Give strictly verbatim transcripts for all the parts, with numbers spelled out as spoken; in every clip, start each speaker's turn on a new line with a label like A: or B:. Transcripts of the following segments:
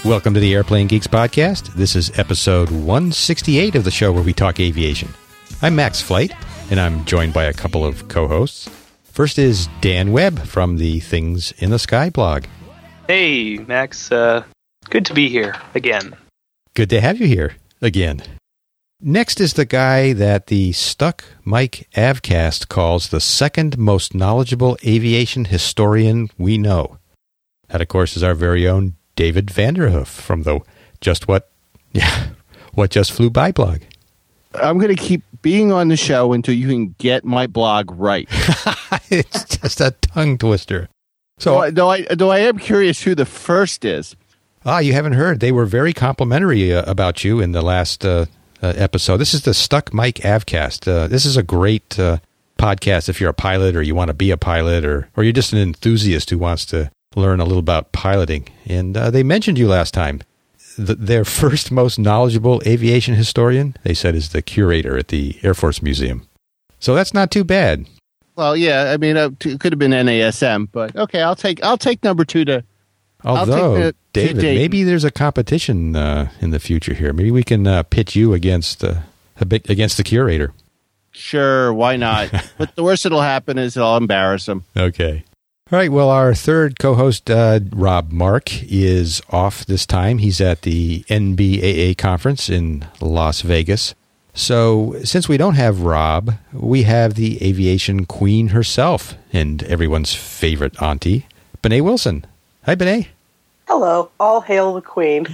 A: Welcome to the Airplane Geeks Podcast. This is episode one sixty-eight of the show where we talk aviation. I'm Max Flight, and I'm joined by a couple of co-hosts. First is Dan Webb from the Things in the Sky blog.
B: Hey, Max. Uh, good to be here again.
A: Good to have you here again. Next is the guy that the Stuck Mike Avcast calls the second most knowledgeable aviation historian we know. That, of course, is our very own David Vanderhoof from the Just What, yeah, What Just Flew By blog.
C: I'm going to keep being on the show until you can get my blog right.
A: It's just a tongue twister. So,
C: though I, though I am curious who the first is.
A: Ah, you haven't heard. They were very complimentary uh, about you in the last uh, uh, episode. This is the Stuck Mike Avcast. Uh, this is a great uh, podcast if you're a pilot or you want to be a pilot or, or you're just an enthusiast who wants to learn a little about piloting. And uh, they mentioned you last time. The, their first most knowledgeable aviation historian, they said, is the curator at the Air Force Museum. So that's not too bad.
C: Well, yeah, I mean, uh, it could have been N A S M, but okay, I'll take I'll take number two to.
A: Although,
C: the,
A: David, maybe there's a competition uh, in the future here. Maybe we can uh, pitch you against uh, a bit against the curator.
C: Sure, why not? But the worst that'll happen is I'll embarrass him.
A: Okay. All right, well, our third co-host, uh, Rob Mark, is off this time. He's at the N B A A conference in Las Vegas. So since we don't have Rob, we have the aviation queen herself and everyone's favorite auntie, Benet Wilson. Hi, Benet.
D: Hello. All hail the queen.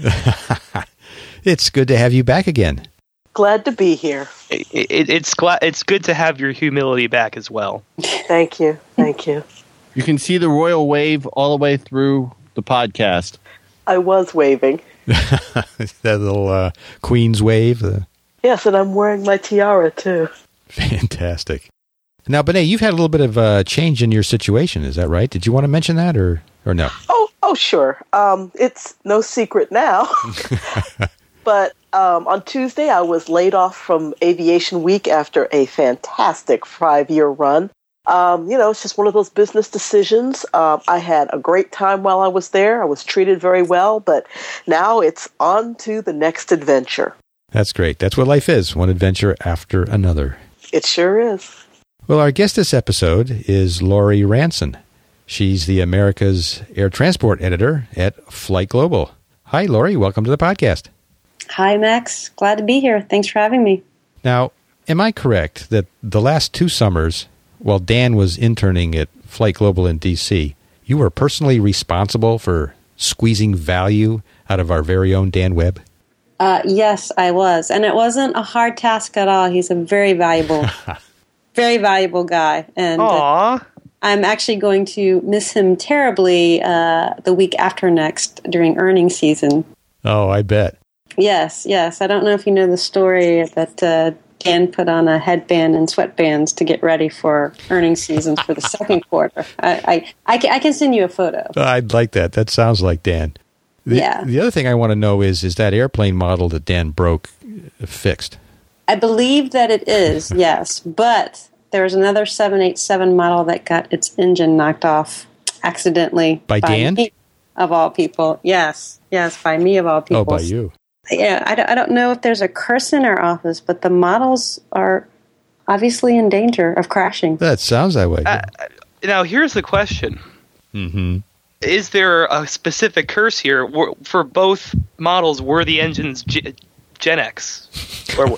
A: It's good to have you back again.
D: Glad to be here.
B: It, it, it's gla- It's good to have your humility back as well.
D: Thank you. Thank you.
C: You can see the royal wave all the way through the podcast.
D: I was waving.
A: That little uh, Queen's wave. Uh,
D: yes, and I'm wearing my tiara, too.
A: Fantastic. Now, Benet, you've had a little bit of a change in your situation. Is that right? Did you want to mention that or, or no?
D: Oh, oh, sure. Um, it's no secret now. But um, on Tuesday, I was laid off from Aviation Week after a fantastic five-year run. Um, you know, it's just one of those business decisions. Um, I had a great time while I was there. I was treated very well, but now it's on to the next adventure.
A: That's great. That's what life is, one adventure after another.
D: It sure is.
A: Well, our guest this episode is Lori Ranson. She's the America's Air Transport Editor at Flight Global. Hi, Lori. Welcome to the podcast.
E: Hi, Max. Glad to be here. Thanks for having me.
A: Now, am I correct that the last two summers, while Dan was interning at Flight Global in D C, you were personally responsible for squeezing value out of our very own Dan Webb?
E: Uh, yes, I was. And it wasn't a hard task at all. He's a very valuable, very valuable guy. And uh, I'm actually going to miss him terribly uh, the week after next during earnings season.
A: Oh, I bet.
E: Yes, yes. I don't know if you know the story that uh, Dan put on a headband and sweatbands to get ready for earnings season for the second quarter. I, I, I, can, I can send you a photo.
A: I'd like that. That sounds like Dan. The,
E: yeah.
A: The other thing I want to know is, is that airplane model that Dan broke fixed?
E: I believe that it is, yes. But there was another seven eighty-seven model that got its engine knocked off accidentally.
A: By, by Dan?
E: Me, of all people. Yes. Yes, by me of all people.
A: Oh, by you.
E: Yeah, I don't, I don't know if there's a curse in our office, but the models are obviously in danger of crashing.
A: That sounds that way.
B: Uh, now, here's the question.
A: Mm-hmm.
B: Is there a specific curse here? For both models, were the engines G- Gen X? Or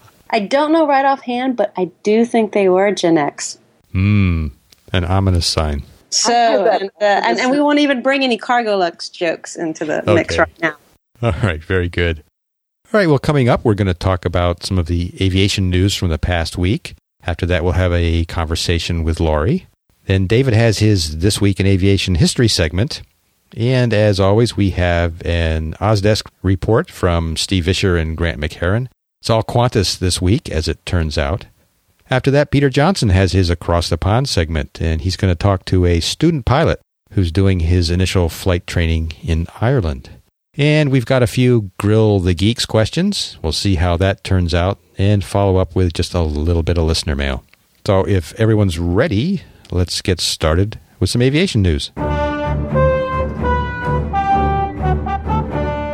E: I don't know right offhand, but I do think they were Gen X.
A: Hmm, an ominous sign.
E: So, and, uh, and, and we won't even bring any Cargolux jokes into the
A: okay.
E: mix right now.
A: All right, very good. All right, well, coming up, we're going to talk about some of the aviation news from the past week. After that, we'll have a conversation with Lori. Then David has his This Week in Aviation History segment. And as always, we have an OzDesk report from Steve Vischer and Grant McHerron. It's all Qantas this week, as it turns out. After that, Peter Johnson has his Across the Pond segment, and he's going to talk to a student pilot who's doing his initial flight training in Ireland. And we've got a few Grill the Geeks questions. We'll see how that turns out and follow up with just a little bit of listener mail. So if everyone's ready, let's get started with some aviation news.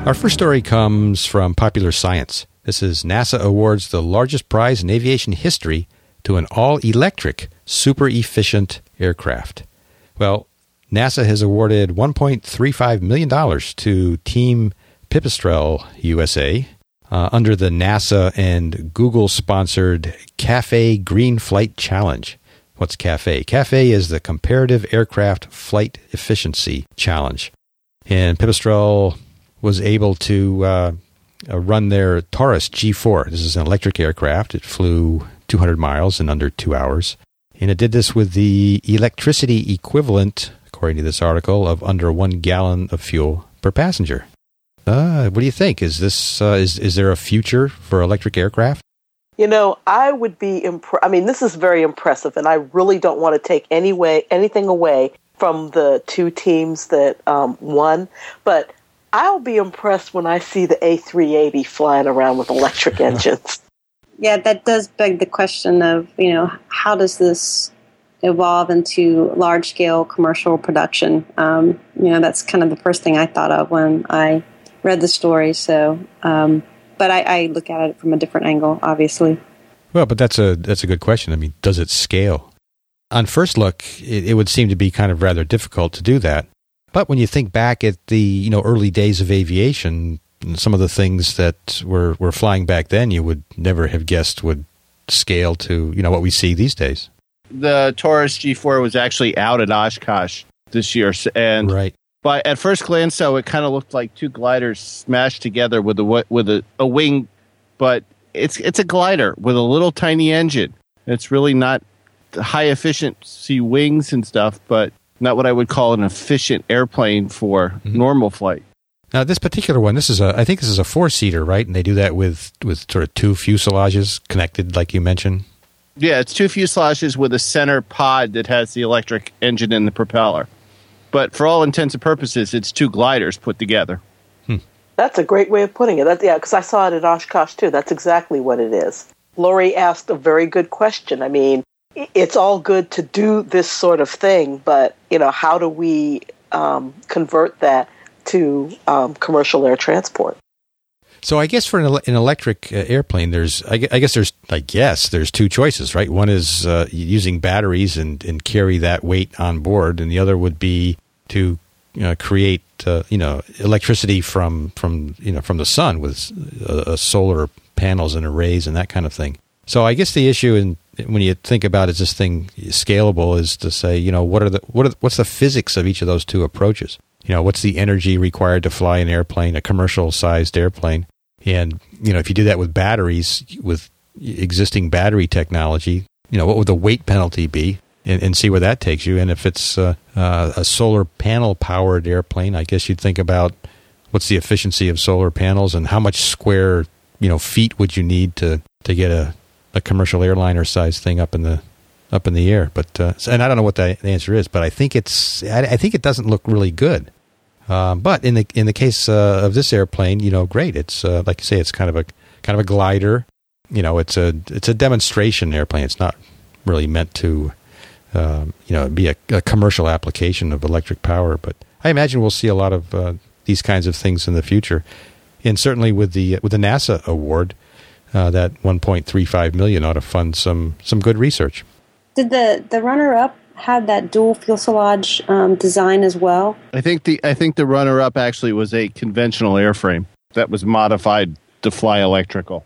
A: Our first story comes from Popular Science. This is NASA awards the largest prize in aviation history to an all-electric, super-efficient aircraft. Well, NASA has awarded one point three five million dollars to Team Pipistrel U S A uh, under the NASA and Google-sponsored CAFE Green Flight Challenge. What's CAFE? CAFE is the Comparative Aircraft Flight Efficiency Challenge. And Pipistrel was able to uh, uh, run their Taurus G four. This is an electric aircraft. It flew two hundred miles in under two hours. And it did this with the electricity equivalent, according to this article, of under one gallon of fuel per passenger. Uh, what do you think? Is this uh, is is there a future for electric aircraft?
D: You know, I would be impressed. I mean, this is very impressive, and I really don't want to take any way, anything away from the two teams that um, won. But I'll be impressed when I see the A three eighty flying around with electric engines.
E: Yeah, that does beg the question of, you know, how does this evolve into large-scale commercial production? Um, you know, that's kind of the first thing I thought of when I read the story. So, um, but I, I look at it from a different angle, obviously.
A: Well, but that's a that's a good question. I mean, does it scale? On first look, it, it would seem to be kind of rather difficult to do that. But when you think back at the you know early days of aviation, some of the things that were, were flying back then, you would never have guessed would scale to you know what we see these days.
C: The Taurus G four was actually out at Oshkosh this year, and
A: right.
C: But at first glance, though, it kind of looked like two gliders smashed together with a with a, a wing. But it's it's a glider with a little tiny engine. It's really not high efficiency wings and stuff, but not what I would call an efficient airplane for mm-hmm. normal flight.
A: Now, this particular one, this is a I think this is a four seater, right? And they do that with with sort of two fuselages connected, like you mentioned.
C: Yeah, it's two fuselages with a center pod that has the electric engine and the propeller. But for all intents and purposes, it's two gliders put together.
D: Hmm. That's a great way of putting it. That, yeah, because I saw it at Oshkosh, too. That's exactly what it is. Lori asked a very good question. I mean, it's all good to do this sort of thing, but, you know, how do we um, convert that to um, commercial air transport?
A: So I guess for an, an electric uh, airplane, there's I guess there's I guess there's two choices, right? One is uh, using batteries and, and carry that weight on board, and the other would be to you know, create uh, you know electricity from from you know from the sun with uh, solar panels and arrays and that kind of thing. So I guess the issue, in, when you think about is this thing scalable, is to say you know what are the what are, what's the physics of each of those two approaches? You know, what's the energy required to fly an airplane, a commercial-sized airplane? And, you know, if you do that with batteries, with existing battery technology, you know, what would the weight penalty be? And, and see where that takes you. And if it's uh, uh, a solar panel-powered airplane, I guess you'd think about what's the efficiency of solar panels and how much square, you know, feet would you need to, to get a, a commercial airliner-sized thing up in the up in the air. But uh, and I don't know what the answer is, but I think it's I, I think it doesn't look really good. Um, but in the in the case uh, of this airplane, you know, great. It's uh, like you say, it's kind of a kind of a glider. You know, it's a it's a demonstration airplane. It's not really meant to, um, you know, be a, a commercial application of electric power. But I imagine we'll see a lot of uh, these kinds of things in the future, and certainly with the with the NASA award, uh, that one point three five million ought to fund some some good research.
E: Did the the runner up had that dual fuselage um, design as well?
C: I think the I think the runner-up actually was a conventional airframe that was modified to fly electrical.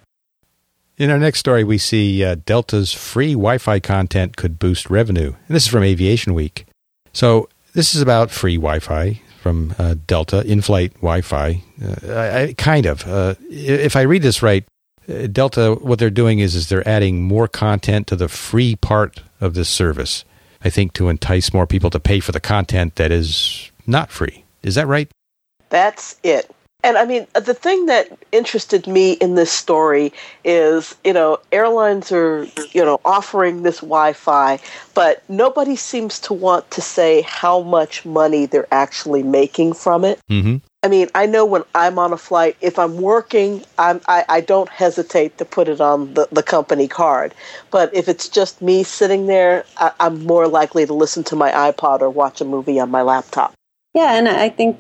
A: In our next story, we see uh, Delta's free Wi-Fi content could boost revenue. And this is from Aviation Week. So this is about free Wi-Fi from uh, Delta, in-flight Wi-Fi. Uh, I, I, kind of. Uh, if I read this right, uh, Delta, what they're doing is, is they're adding more content to the free part of this service. I think to entice more people to pay for the content that is not free. Is that right?
D: That's it. And I mean, the thing that interested me in this story is, you know, airlines are, you know, offering this Wi-Fi, but nobody seems to want to say how much money they're actually making from it.
A: Mm-hmm.
D: I mean, I know when I'm on a flight, if I'm working, I'm, I, I don't hesitate to put it on the, the company card. But if it's just me sitting there, I, I'm more likely to listen to my iPod or watch a movie on my laptop.
E: Yeah, and I think that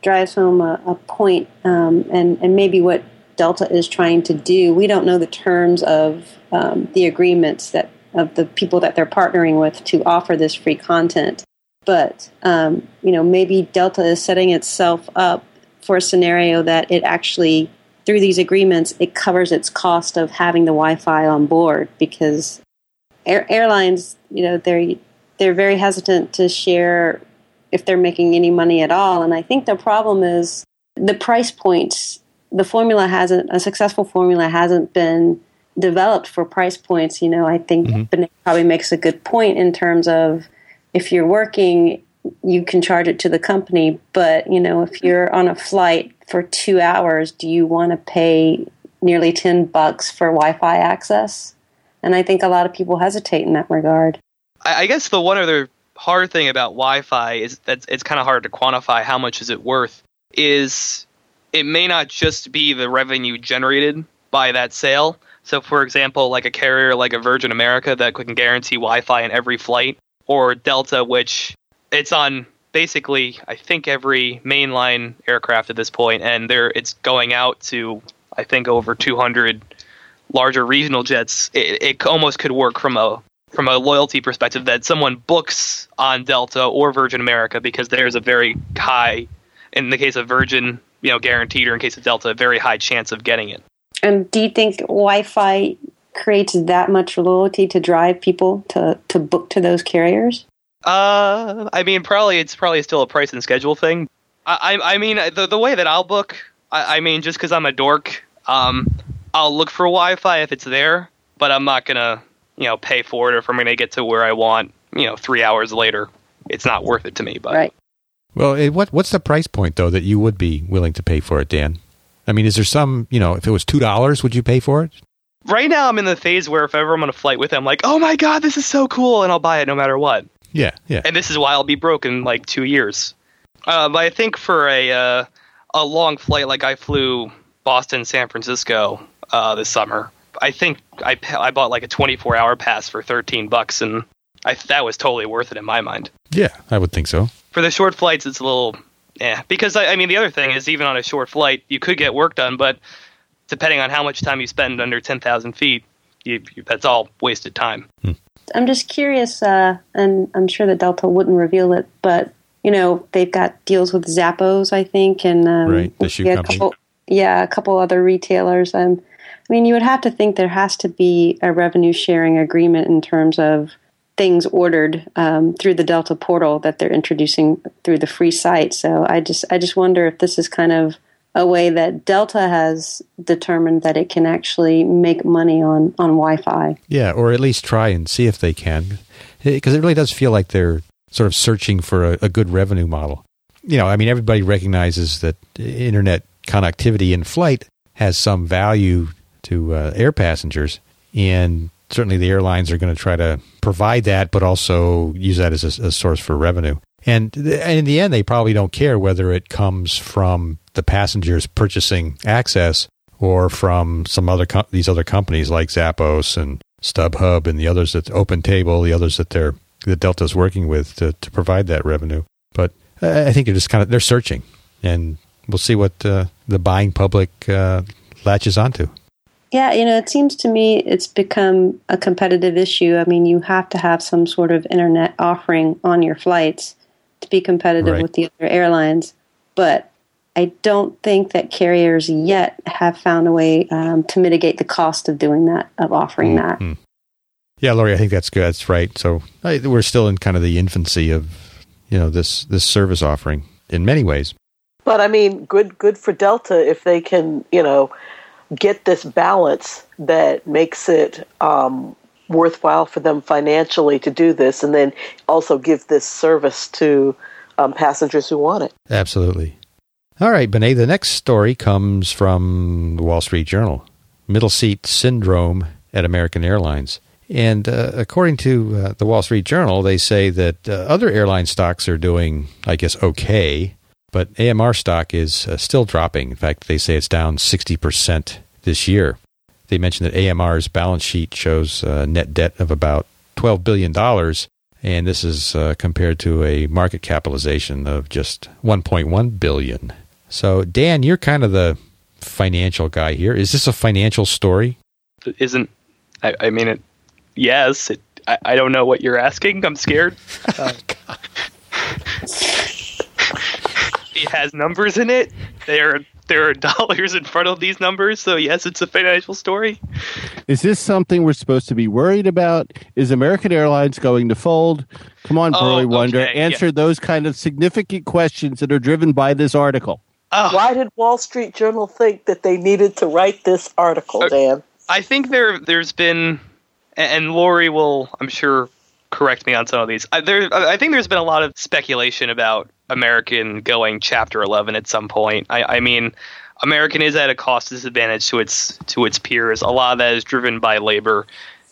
E: drives home a, a point, um, and, and maybe what Delta is trying to do. We don't know the terms of um, the agreements that of the people that they're partnering with to offer this free content. But, um, you know, maybe Delta is setting itself up for a scenario that it actually, through these agreements, it covers its cost of having the Wi-Fi on board, because air, airlines, you know, they're they're very hesitant to share if they're making any money at all. And I think the problem is the price points. The formula hasn't, a successful formula hasn't been developed for price points. You know, I think mm-hmm. Benet probably makes a good point in terms of if you're working, you can charge it to the company. But, you know, if you're on a flight for two hours, do you want to pay nearly ten bucks for Wi-Fi access? And I think a lot of people hesitate in that regard.
B: I guess the one other hard thing about Wi-Fi is that it's kind of hard to quantify how much is it worth, is it may not just be the revenue generated by that sale. So, for example, like a carrier like a Virgin America that can guarantee Wi-Fi in every flight, or Delta, which it's on basically, I think, every mainline aircraft at this point, and they're, it's going out to, I think, over two hundred larger regional jets. It, it almost could work from a from a loyalty perspective that someone books on Delta or Virgin America because there's a very high, in the case of Virgin, you know, guaranteed, or in case of Delta, a very high chance of getting it.
E: And do you think Wi-Fi creates that much loyalty to drive people to, to book to those carriers?
B: Uh, I mean, probably it's probably still a price and schedule thing. I, I, I mean, the the way that I'll book, I, I mean, just because I'm a dork, um, I'll look for Wi-Fi if it's there, but I'm not gonna, you know, pay for it, or if I'm gonna get to where I want, you know, three hours later, it's not worth it to me. But
E: right.
A: Well, it, what what's the price point though that you would be willing to pay for it, Dan? I mean, is there some, you know, if it was two dollars, would you pay for it?
B: Right now, I'm in the phase where if ever I'm on a flight with it, I'm like, oh my god, this is so cool, and I'll buy it no matter what.
A: Yeah, yeah.
B: And this is why I'll be broke in like two years. Uh, but I think for a uh, a long flight, like I flew Boston, San Francisco uh, this summer, I think I I bought like a twenty-four hour pass for thirteen bucks, and I that was totally worth it in my mind.
A: Yeah, I would think so.
B: For the short flights, it's a little, yeah. Because I, I mean, the other thing is, even on a short flight, you could get work done, but depending on how much time you spend under ten thousand feet, you, you, that's all wasted time.
A: Hmm.
E: I'm just curious, uh, and I'm sure that Delta wouldn't reveal it, but, you know, they've got deals with Zappos, I think, and um,
A: right, the shoe
E: yeah,
A: company.
E: A couple, yeah, a couple other retailers. Um, I mean, you would have to think there has to be a revenue sharing agreement in terms of things ordered um, through the Delta portal that they're introducing through the free site. So I just, I just wonder if this is kind of a way that Delta has determined that it can actually make money on, on Wi-Fi.
A: Yeah, or at least try and see if they can. Because it really does feel like they're sort of searching for a, a good revenue model. You know, I mean, everybody recognizes that internet connectivity in flight has some value to uh, air passengers, and certainly the airlines are going to try to provide that, but also use that as a, a source for revenue. And, and in the end, they probably don't care whether it comes from the passengers purchasing access or from some other com- these other companies like Zappos and StubHub and the others that OpenTable, the others that they're that Delta's working with to, to provide that revenue. But I think they're just kind of they're searching, and we'll see what uh, the buying public uh, latches onto.
E: Yeah, you know, it seems to me it's become a competitive issue. I mean, you have to have some sort of internet offering on your flights to be competitive
A: right.
E: with the other airlines. But I don't think that carriers yet have found a way um, to mitigate the cost of doing that, of offering
A: mm-hmm.
E: that.
A: Yeah, Lori, I think that's good. That's right. So I, we're still in kind of the infancy of, you know, this this service offering in many ways.
D: But I mean, good good for Delta if they can, you know, get this balance that makes it um, worthwhile for them financially to do this, and then also give this service to um, passengers who want it.
A: Absolutely. All right, Benet, the next story comes from the Wall Street Journal. Middle seat syndrome at American Airlines. And uh, according to uh, the Wall Street Journal, they say that uh, other airline stocks are doing, I guess, okay, but A M R stock is uh, still dropping. In fact, they say it's down sixty percent this year. They mentioned that A M R's balance sheet shows uh, net debt of about twelve billion dollars, And this is uh, compared to a market capitalization of just one point one billion dollars. So, Dan, you're kind of the financial guy here. Is this a financial story?
B: It isn't. I, I mean, it. Yes. It, I, I don't know what you're asking. I'm scared. Uh, it has numbers in it. There, there are dollars in front of these numbers. So, yes, it's a financial story.
C: Is this something we're supposed to be worried about? Is American Airlines going to fold? Come on, Burley
B: oh,
C: Wonder.
B: okay,
C: Answer
B: yeah.
C: those kind of significant questions that are driven by this article.
B: Oh.
D: Why did Wall Street Journal think that they needed to write this article, uh, Dan?
B: I think there, there's been, and Lori will, I'm sure, correct me on some of these. I, there, I think there's been a lot of speculation about American going Chapter eleven at some point. I, I mean, American is at a cost disadvantage to its to its peers. A lot of that is driven by labor,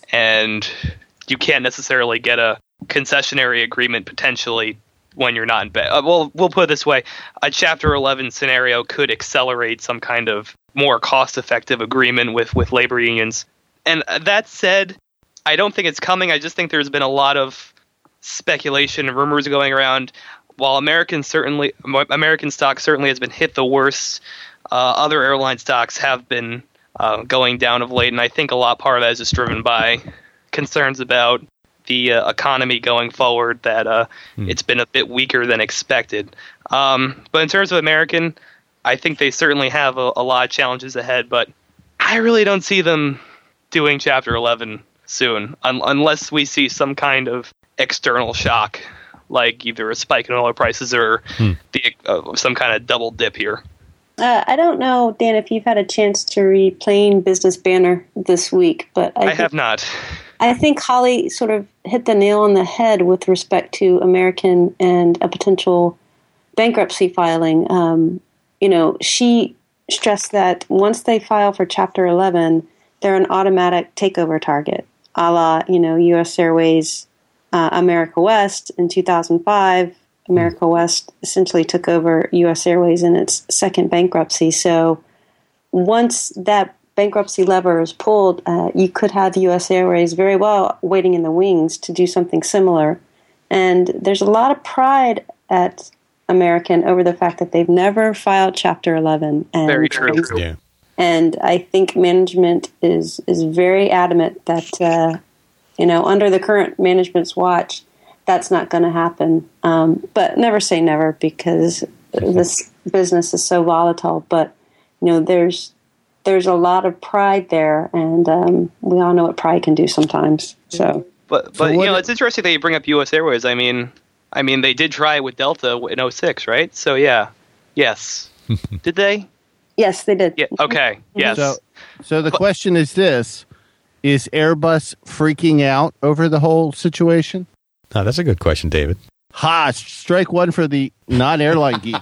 B: and you can't necessarily get a concessionary agreement potentially when you're not in bed. Uh, well, we'll put it this way. A Chapter eleven scenario could accelerate some kind of more cost-effective agreement with, with labor unions. And that said, I don't think it's coming. I just think there's been a lot of speculation and rumors going around. While American certainly, American stock certainly has been hit the worst, uh, other airline stocks have been uh, going down of late. And I think a lot part of that is just driven by concerns about the uh, economy going forward, that uh, hmm. it's been a bit weaker than expected. Um, but in terms of American, I think they certainly have a, a lot of challenges ahead, but I really don't see them doing Chapter eleven soon, un- unless we see some kind of external shock, like either a spike in oil prices or hmm. the, uh, some kind of double dip here.
E: Uh, I don't know, Dan, if you've had a chance to read Plain Business Banner this week, but I,
B: I
E: think-
B: have not.
E: I think Holly sort of hit the nail on the head with respect to American and a potential bankruptcy filing. Um, you know, she stressed that once they file for Chapter eleven, they're an automatic takeover target, a la, you know, U S Airways, uh, America West in two thousand five. America West essentially took over U S Airways in its second bankruptcy. So once that bankruptcy lever is pulled, uh, you could have U S Airways very well waiting in the wings to do something similar. And there's a lot of pride at American over the fact that they've never filed Chapter eleven. And,
B: very true.
E: And,
A: yeah.
E: and I think management is, is very adamant that, uh, you know, under the current management's watch, that's not going to happen. Um, but never say never, because this business is so volatile. But, you know, there's There's a lot of pride there, and um, we all know what pride can do sometimes. So,
B: but but
C: so
B: you know,
C: what,
B: it's interesting that you bring up U S Airways. I mean, I mean, they did try it with Delta in oh six, right? So yeah, yes, did they?
E: yes, they did.
B: Yeah. Okay. Yes.
C: So, so the
B: But-
C: question is this: is Airbus freaking out over the whole situation?
A: Oh, that's a good question, David.
C: Ha! Strike one for the non-airline geek.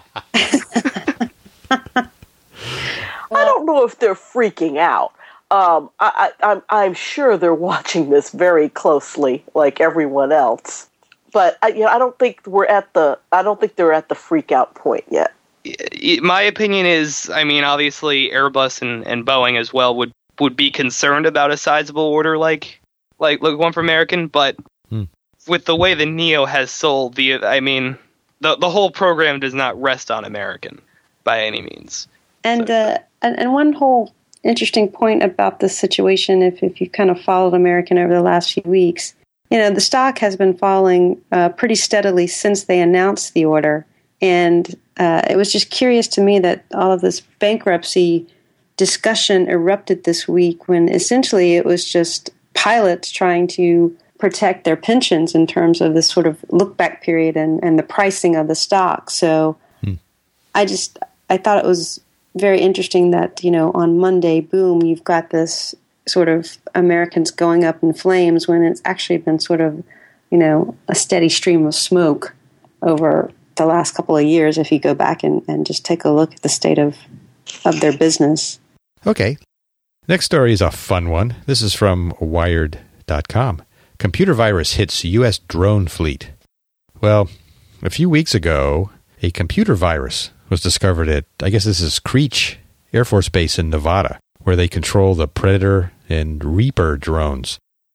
D: I don't know if they're freaking out. Um, I, I, I'm, I'm sure they're watching this very closely, like everyone else. But I, you know, I don't think we're at the. I don't think they're at the freak out point yet.
B: My opinion is, I mean, obviously Airbus and, and Boeing as well would, would be concerned about a sizable order like like, like one for American, but hmm. with the way the Neo has sold, the I mean, the the whole program does not rest on American by any means.
E: And
B: so.
E: uh, and, and one whole interesting point about this situation, if if you've kind of followed American over the last few weeks, you know, the stock has been falling uh, pretty steadily since they announced the order. And uh, it was just curious to me that all of this bankruptcy discussion erupted this week when essentially it was just pilots trying to protect their pensions in terms of this sort of look-back period and, and the pricing of the stock. So hmm. I just, I thought it was very interesting that, you know, on Monday, boom, you've got this sort of Americans going up in flames when it's actually been sort of, you know, a steady stream of smoke over the last couple of years if you go back and, and just take a look at the state of, of their business.
A: Okay. Next story is a fun one. This is from Wired dot com. Computer virus hits U S drone fleet. Well, a few weeks ago, a computer virus was discovered at, I guess this is Creech Air Force Base in Nevada, where they control the Predator and Reaper drones.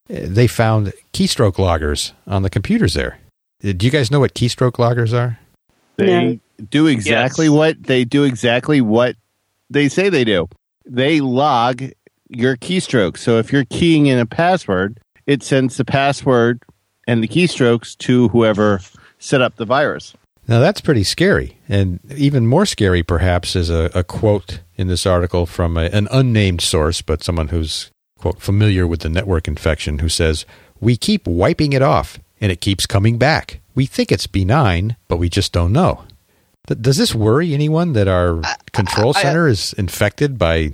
A: they found keystroke loggers on the computers there. Do you guys know what keystroke loggers are?
C: They
E: No.
C: do exactly
B: Yes.
C: what they do exactly what they say they do. They log your keystroke. So if you're keying in a password, it sends the password and the keystrokes to whoever set up the virus.
A: Now, that's pretty scary. And even more scary, perhaps, is a, a quote in this article from a, an unnamed source, but someone who's, quote, familiar with the network infection, who says, "We keep wiping it off, and it keeps coming back. We think it's benign, but we just don't know." Th- does this worry anyone that our control
B: I- I-
A: center is infected by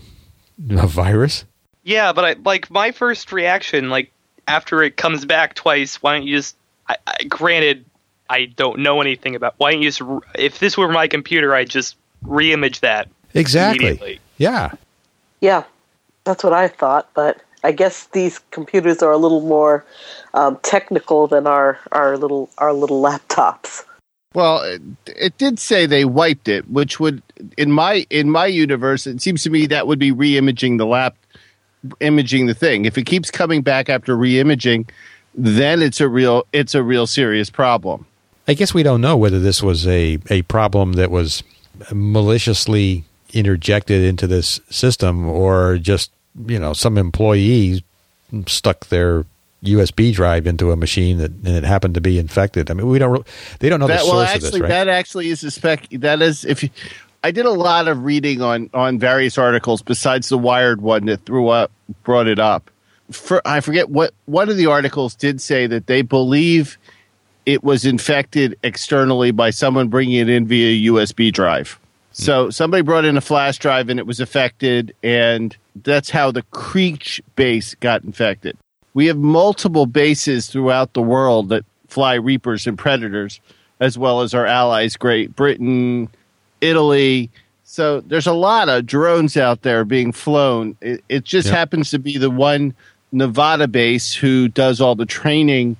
A: a virus?
B: Yeah, but I like my first reaction, like after it comes back twice, why don't you just? I, I, granted, I don't know anything about. Why don't you just? re- If this were my computer, I'd just reimage that
A: Exactly.
B: immediately.
A: Yeah.
D: Yeah, that's what I thought, but I guess these computers are a little more um, technical than our, our little our little laptops.
C: Well, it, it did say they wiped it, which would in my in my universe, it seems to me that would be reimaging the lap, imaging the thing. If it keeps coming back after reimaging, then it's a real it's a real serious problem.
A: I guess we don't know whether this was a, a problem that was maliciously interjected into this system or just, you know, some employee stuck their U S B drive into a machine that and it happened to be infected. I mean, we don't they don't know
C: That,
A: the source
C: well,
A: of
C: actually,
A: this, right?
C: that actually is a spec. That is, if you, I did a lot of reading on on various articles besides the Wired one that threw up brought it up. For I forget what one of the articles did say that they believe it was infected externally by someone bringing it in via U S B drive. So somebody brought in a flash drive and it was affected, and that's how the Creech base got infected. We have multiple bases throughout the world that fly Reapers and Predators, as well as our allies, Great Britain, Italy. So there's a lot of drones out there being flown. It, it just
A: Yep.
C: happens to be the one Nevada base who does all the training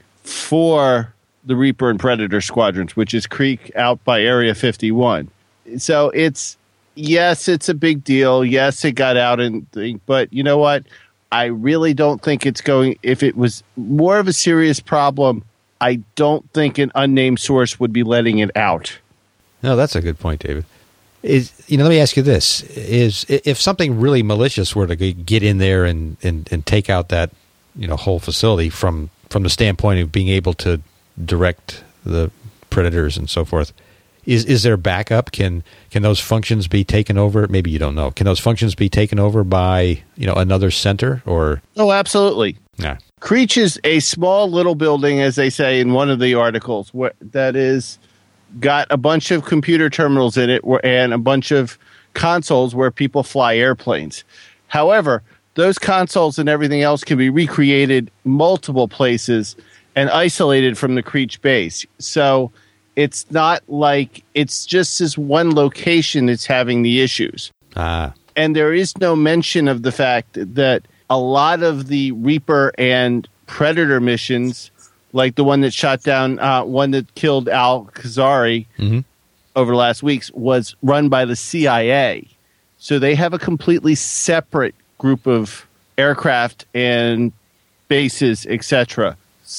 C: for the Reaper and Predator squadrons, which is Creek out by Area fifty-one. So it's, yes, it's a big deal. Yes, it got out, and thing, but you know what? I really don't think it's going, if it was more of a serious problem, I don't think an unnamed source would be letting it out.
A: No, that's a good point, David. Is you know, let me ask you this: is if something really malicious were to g- get in there and, and, and take out that you know whole facility from from the standpoint of being able to direct the predators and so forth, is is there backup? Can can those functions be taken over? Maybe you don't know. Can those functions be taken over by you know another center or?
C: Oh, absolutely.
A: Yeah.
C: Creech is a small little building, as they say in one of the articles, wh- that is got a bunch of computer terminals in it where, and a bunch of consoles where people fly airplanes. However, those consoles and everything else can be recreated multiple places and isolated from the Creech base. So it's not like it's just this one location that's having the issues.
A: Ah.
C: And there is no mention of the fact that a lot of the Reaper and Predator missions, like the one that shot down, uh, one that killed Al Khazari
A: Mm-hmm.
C: over the last weeks, was run by the C I A. So they have a completely separate group of aircraft and bases, et cetera.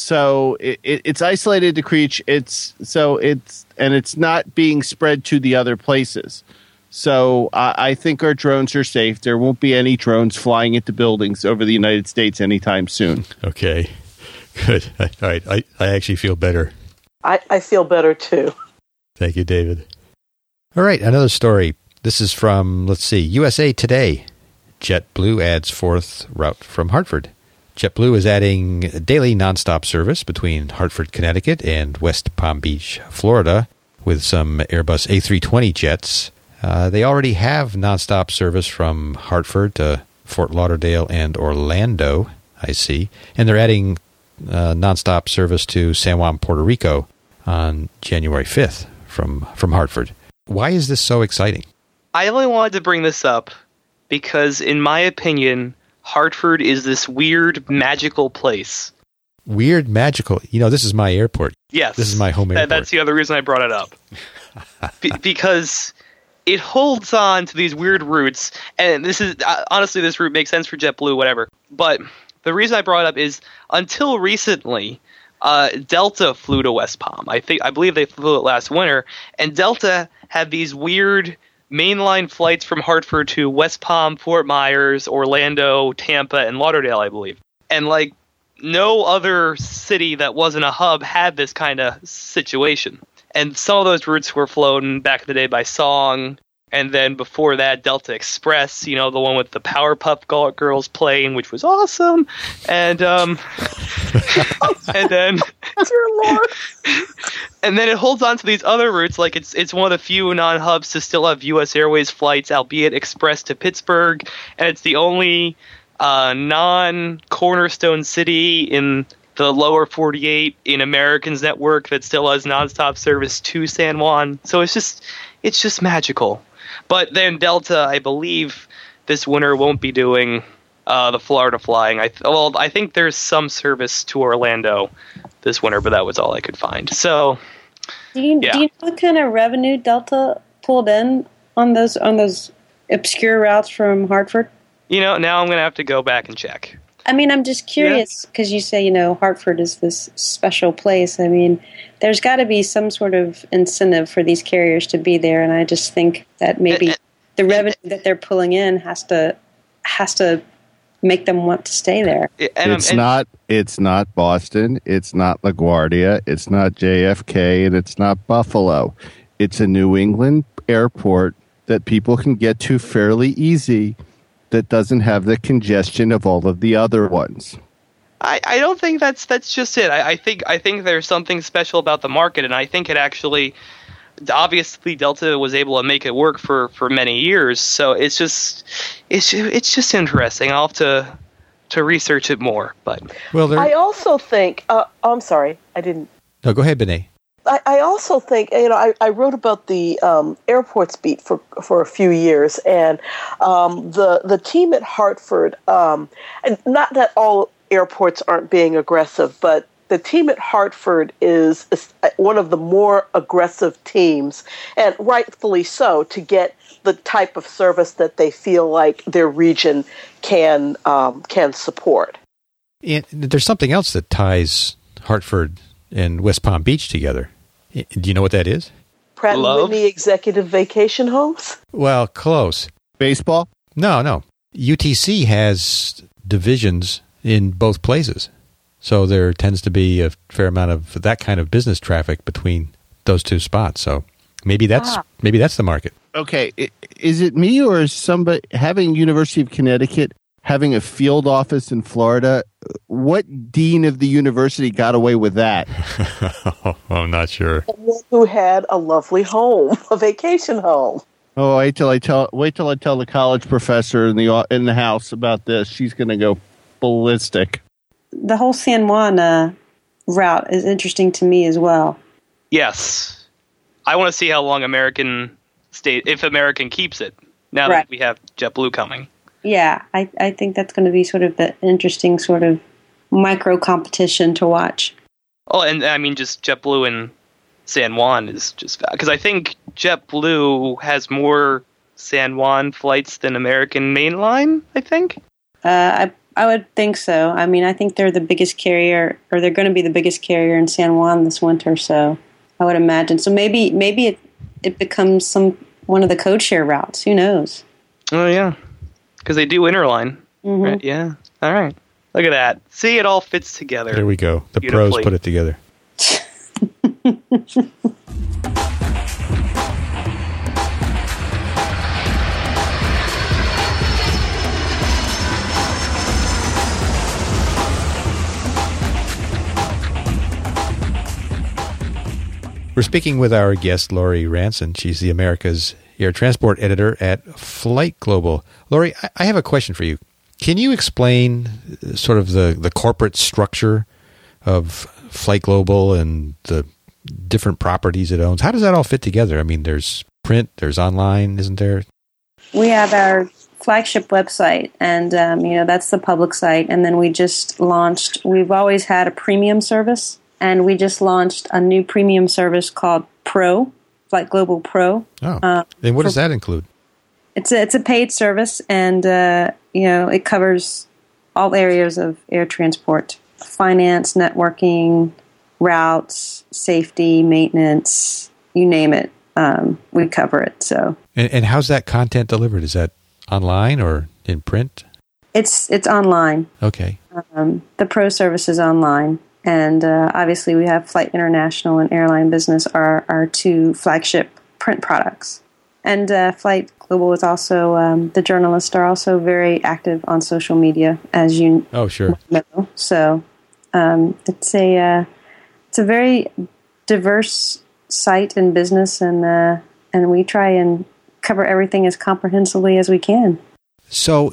C: So it, it, it's isolated to Creech. It's so it's and it's not being spread to the other places. So uh, I think our drones are safe. There won't be any drones flying into buildings over the United States anytime soon.
A: Okay. Good. All right. I, I actually feel better.
D: I, I feel better too.
A: Thank you, David. All right, another story. This is from, let's see, U S A Today. JetBlue adds fourth route from Hartford. JetBlue is adding daily nonstop service between Hartford, Connecticut and West Palm Beach, Florida, with some Airbus A three twenty jets. Uh, they already have nonstop service from Hartford to Fort Lauderdale and Orlando, I see. And they're adding uh, nonstop service to San Juan, Puerto Rico on January fifth from, from Hartford. Why is this so exciting?
B: I only wanted to bring this up because, in my opinion, Hartford is this weird, magical place.
A: Weird, magical. You know, this is my airport.
B: Yes.
A: This is my home
B: that,
A: airport.
B: That's the other reason I brought it up. Be- because it holds on to these weird routes, and this is, uh, honestly, this route makes sense for JetBlue, whatever. But the reason I brought it up is until recently, uh, Delta flew to West Palm. I think I believe they flew it last winter, and Delta had these weird mainline flights from Hartford to West Palm, Fort Myers, Orlando, Tampa, and Lauderdale, I believe. And like no other city that wasn't a hub had this kind of situation. And some of those routes were flown back in the day by Song. And then before that, Delta Express, you know, the one with the Powerpuff Girls playing, which was awesome. And um, and then,
D: dear Lord,
B: and then it holds on to these other routes. Like it's it's one of the few non-hubs to still have U S Airways flights, albeit express to Pittsburgh, and it's the only uh, non-Cornerstone city in the lower forty-eight in American's network that still has nonstop service to San Juan. So it's just it's just magical. But then Delta, I believe, this winter won't be doing uh, the Florida flying. I th- well, I think there's some service to Orlando this winter, but that was all I could find. So,
E: do you,
B: yeah.
E: do you know what kind of revenue Delta pulled in on those on those obscure routes from Hartford?
B: You know, now I'm going to have to go back and check.
E: I mean, I'm just curious because yeah. you say, you know, Hartford is this special place. I mean, there's got to be some sort of incentive for these carriers to be there, and I just think that maybe and, the revenue and, that they're pulling in has to has to make them want to stay there.
C: And, it's and, not it's not Boston, it's not LaGuardia, it's not J F K, and it's not Buffalo. It's a New England airport that people can get to fairly easy, that doesn't have the congestion of all of the other ones.
B: I, I don't think that's that's just it. I, I think I think there's something special about the market, and I think it actually, obviously, Delta was able to make it work for, for many years. So it's just it's it's just interesting. I'll have to to research it more. But
D: well, there... I also think. Uh, oh, I'm sorry, I didn't.
A: No, go ahead, Benet.
D: I, I also think, you know, I, I wrote about the um, airports beat for for a few years, and um, the the team at Hartford, um, and not that all airports aren't being aggressive, but the team at Hartford is, is one of the more aggressive teams, and rightfully so, to get the type of service that they feel like their region can um, can support.
A: And there's something else that ties Hartford and West Palm Beach together. Do you know what that is?
D: Pratt and Whitney Executive Vacation Homes?
A: Well, close.
C: Baseball?
A: No, no. U T C has divisions in both places. So there tends to be a fair amount of that kind of business traffic between those two spots. So maybe that's ah. maybe that's the market.
C: Okay. Is it me, or is somebody having University of Connecticut having a field office in Florida? What dean of the university got away with that?
A: oh, I'm not sure.
D: Who had a lovely home, a vacation home.
C: Oh, wait till I tell wait till I tell the college professor in the in the house about this. She's going to go ballistic.
E: The whole San Juan uh, route is interesting to me as well.
B: Yes, I want to see how long American state, if American keeps it. Now
E: right.
B: that we have JetBlue coming.
E: Yeah, I, I think that's going to be sort of the interesting sort of micro competition to watch.
B: Oh, and I mean, just JetBlue and San Juan is just because I think JetBlue has more San Juan flights than American mainline. I think.
E: Uh, I I would think so. I mean, I think they're the biggest carrier, or they're going to be the biggest carrier in San Juan this winter. So I would imagine. So maybe maybe it it becomes some one of the code share routes. Who knows?
B: Oh yeah. Because they do interline,
E: mm-hmm.
B: right? Yeah. All right. Look at that. See, it all fits together.
A: There we go. The pros put it together. We're speaking with our guest, Lori Ranson. She's the America's Air Transport Editor at Flight Global. Lori, I have a question for you. Can you explain sort of the, the corporate structure of Flight Global and the different properties it owns? How does that all fit together? I mean, there's print, there's online, isn't there?
E: We have our flagship website, and um, you know that's the public site. And then we just launched. We've always had a premium service, and we just launched a new premium service called Pro. Flight Global Pro.
A: Oh, uh, and what for, does that include?
E: It's a, it's a paid service, and uh, you know it covers all areas of air transport, finance, networking, routes, safety, maintenance, you name it. Um, we cover it. So,
A: and, and how's that content delivered? Is that online or in print?
E: It's it's online.
A: Okay.
E: Um, the pro service is online, and uh, obviously we have Flight International and Airline Business are our two flagship print products. And uh, Flight Global is also um, the journalists are also very active on social media, as you
A: oh sure
E: know. So um, it's a uh, it's a very diverse site and business, and uh, and we try and cover everything as comprehensively as we can.
A: So,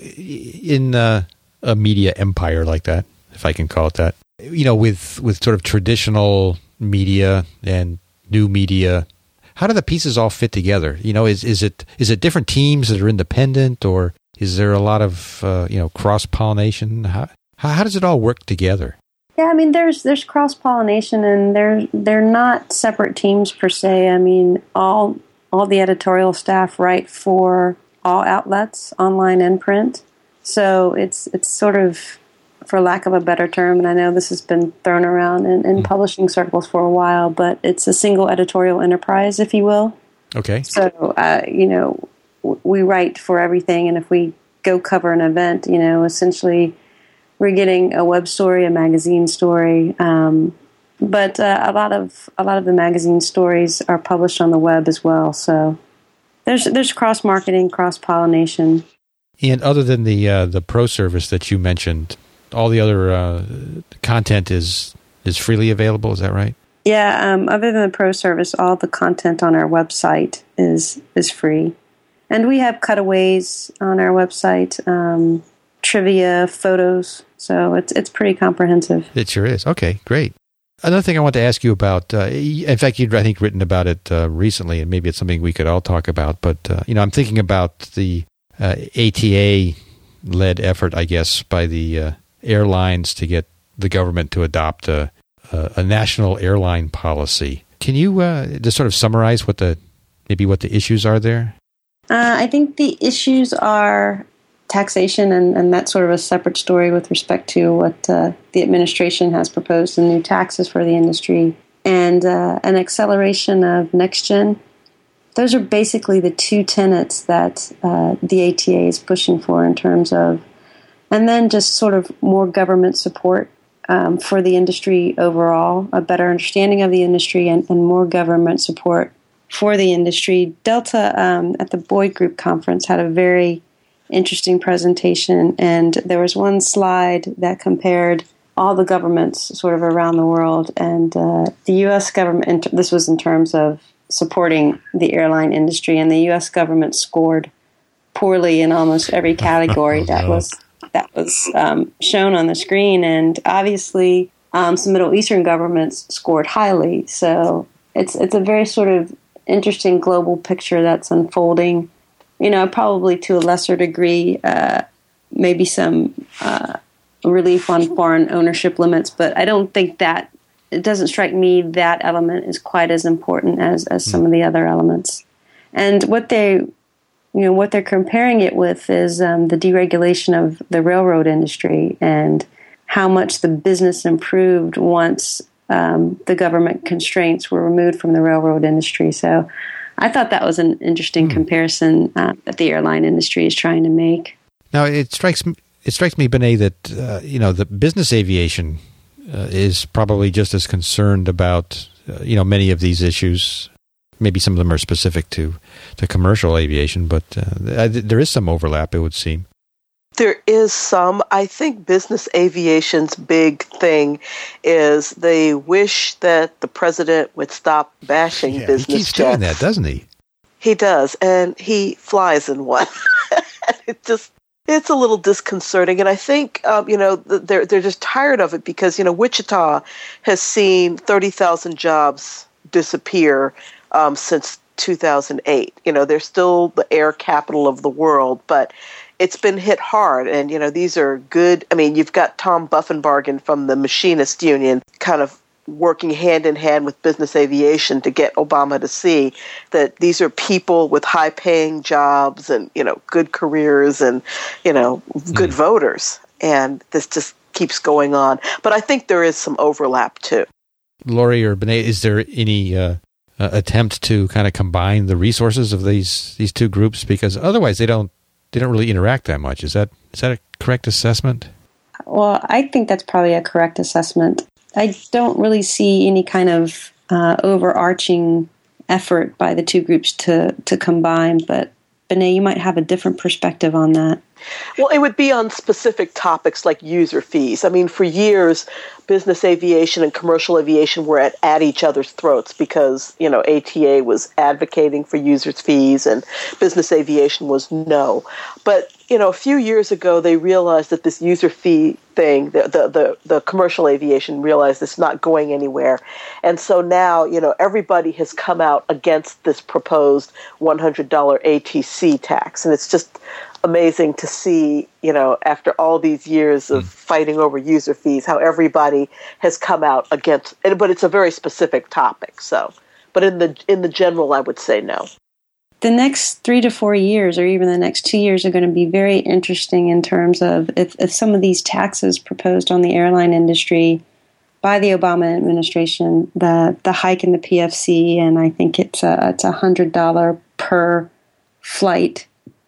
A: in uh, a media empire like that, if I can call it that, you know, with with sort of traditional media and new media, how do the pieces all fit together? You know, is is it is it different teams that are independent, or is there a lot of uh, you know cross pollination? How, how how does it all work together?
E: Yeah, I mean, there's there's cross pollination, and they're they're not separate teams per se. I mean, all all the editorial staff write for all outlets, online and print. So it's it's sort of, for lack of a better term, and I know this has been thrown around in, in mm. publishing circles for a while, but it's a single editorial enterprise, if you will.
A: Okay.
E: So, uh, you know, w- we write for everything, and if we go cover an event, you know, essentially we're getting a web story, a magazine story, um, but uh, a lot of a lot of the magazine stories are published on the web as well. So there's there's cross marketing, cross pollination.
A: And other than the uh, the pro service that you mentioned, all the other uh, content is is freely available. Is that right?
E: Yeah. Um, other than the pro service, all the content on our website is is free, and we have cutaways on our website, um, trivia, photos. So it's it's pretty comprehensive.
A: It sure is. Okay, great. Another thing I want to ask you about, uh, in fact, you'd, I think, written about it uh, recently, and maybe it's something we could all talk about, but, uh, you know, I'm thinking about the uh, A T A-led effort, I guess, by the uh, airlines to get the government to adopt a, a, a national airline policy. Can you uh, just sort of summarize what the, maybe what the issues are there?
E: Uh, I think the issues are taxation, and, and that's sort of a separate story with respect to what uh, the administration has proposed in new taxes for the industry, and uh, an acceleration of next gen. Those are basically the two tenets that uh, the A T A is pushing for in terms of, and then just sort of more government support um, for the industry overall, a better understanding of the industry, and, and more government support for the industry. Delta um, at the Boyd Group conference had a very interesting presentation, and there was one slide that compared all the governments sort of around the world, and uh, the U S government, this was in terms of supporting the airline industry, and the U S government scored poorly in almost every category that was that was um, shown on the screen, and obviously um, some Middle Eastern governments scored highly. So it's it's a very sort of interesting global picture that's unfolding. You know, probably to a lesser degree, uh, maybe some uh, relief on foreign ownership limits, but I don't think that, it doesn't strike me that element is quite as important as, as some of the other elements. And what they, you know, what they're comparing it with is um, the deregulation of the railroad industry and how much the business improved once um, the government constraints were removed from the railroad industry. So I thought that was an interesting mm. comparison uh, that the airline industry is trying to make.
A: Now, it strikes me, it strikes me, Benet, that uh, you know the business aviation uh, is probably just as concerned about uh, you know many of these issues. Maybe some of them are specific to, to commercial aviation, but uh, there is some overlap, it would seem.
D: There is some. I think business aviation's big thing is they wish that the president would stop bashing
A: yeah,
D: business
A: he keeps
D: jets.
A: doing that, doesn't he?
D: He does, and he flies in one. it just it's a little disconcerting, and I think um, you know they're they're just tired of it because you know Wichita has seen thirty thousand jobs disappear um, since two thousand eight. You know, they're still the air capital of the world, but it's been hit hard, and, you know, these are good. I mean, you've got Tom Buffenbargen from the Machinist Union kind of working hand in hand with business aviation to get Obama to see that these are people with high-paying jobs and, you know, good careers and, you know, good mm. voters. and this just keeps going on. But I think there is some overlap too.
A: Lori or Benet, is there any uh, uh, attempt to kind of combine the resources of these these two groups? Because otherwise they don't they don't really interact that much. Is that is that a correct assessment?
E: Well, I think that's probably a correct assessment. I don't really see any kind of uh, overarching effort by the two groups to, to combine, but Benet, you might have a different perspective on that.
D: Well, it would be on specific topics like user fees. I mean, for years, business aviation and commercial aviation were at, at each other's throats because, you know, A T A was advocating for users' fees and business aviation was no. But, you know, a few years ago, they realized that this user fee thing, the, the, the, the commercial aviation realized it's not going anywhere. And so now, you know, everybody has come out against this proposed one hundred dollars A T C tax. And it's just amazing to see, you know, after all these years of mm. fighting over user fees, how everybody has come out against it. But it's a very specific topic. So, but in the in the general, I would say no.
E: The next three to four years, or even the next two years, are going to be very interesting in terms of if, if some of these taxes proposed on the airline industry by the Obama administration, the the hike in the P F C, and I think it's a it's a hundred dollar per flight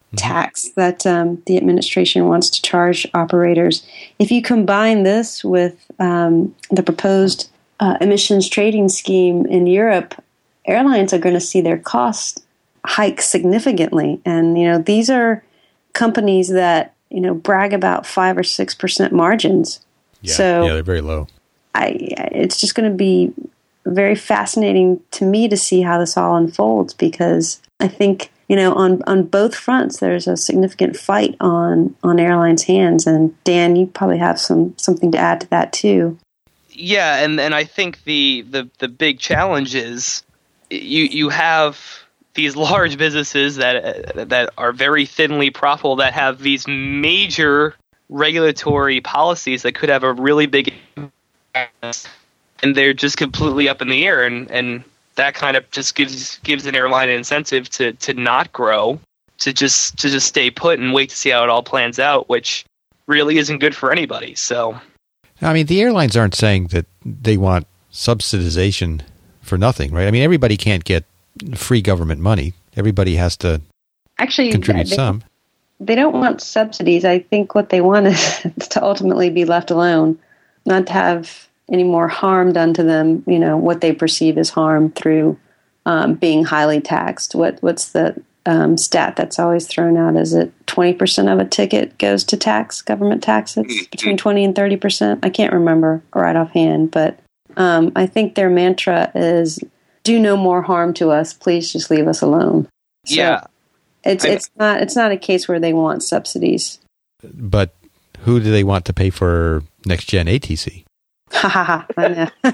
E: tax that um, the administration wants to charge operators. If you combine this with um, the proposed uh, emissions trading scheme in Europe, airlines are going to see their costs hike significantly. And, you know, these are companies that, you know, brag about five or six percent margins.
A: Yeah,
E: so
A: yeah, they're very low.
E: I, it's just going to be very fascinating to me to see how this all unfolds, because I think, you know, on, on both fronts, there's a significant fight on, on airlines' hands. And Dan, you probably have some something to add to that too.
B: Yeah, and, and I think the, the, the big challenge is you you have these large businesses that uh, that are very thinly profitable, that have these major regulatory policies that could have a really big impact, and they're just completely up in the air, and, and that kind of just gives gives an airline an incentive to, to not grow, to just to just stay put and wait to see how it all plans out, which really isn't good for anybody. So,
A: I mean, the airlines aren't saying that they want subsidization for nothing, right? I mean, everybody can't get free government money. Everybody has to
E: actually
A: contribute
E: they,
A: some.
E: They don't want subsidies. I think what they want is to ultimately be left alone, not to have any more harm done to them, you know, what they perceive as harm through um, being highly taxed. What What's the um, stat that's always thrown out? Is it twenty percent of a ticket goes to tax, government tax? It's between twenty and thirty percent. I can't remember right offhand, but um, I think their mantra is, do no more harm to us. Please just leave us alone. So
B: yeah.
E: It's,
B: I,
E: it's not it's not a case where they want subsidies.
A: But who do they want to pay for next-gen A T C?
E: Ha ha ha. I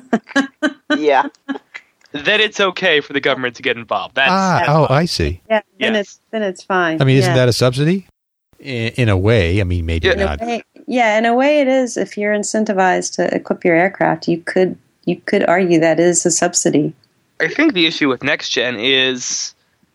E: know.
D: Yeah.
B: Then it's okay for the government to get involved. That's,
A: ah,
B: that's
A: oh,
B: fine.
A: I see.
E: Yeah, then
B: Yes.
E: it's then it's fine.
A: I mean, isn't
E: yeah.
A: that a subsidy? In, in a way, I mean, maybe
B: Yeah.
E: In a
A: not.
E: way, yeah, in a way it is. If you're incentivized to equip your aircraft, you could you could argue that is a subsidy.
B: I think the issue with NextGen is,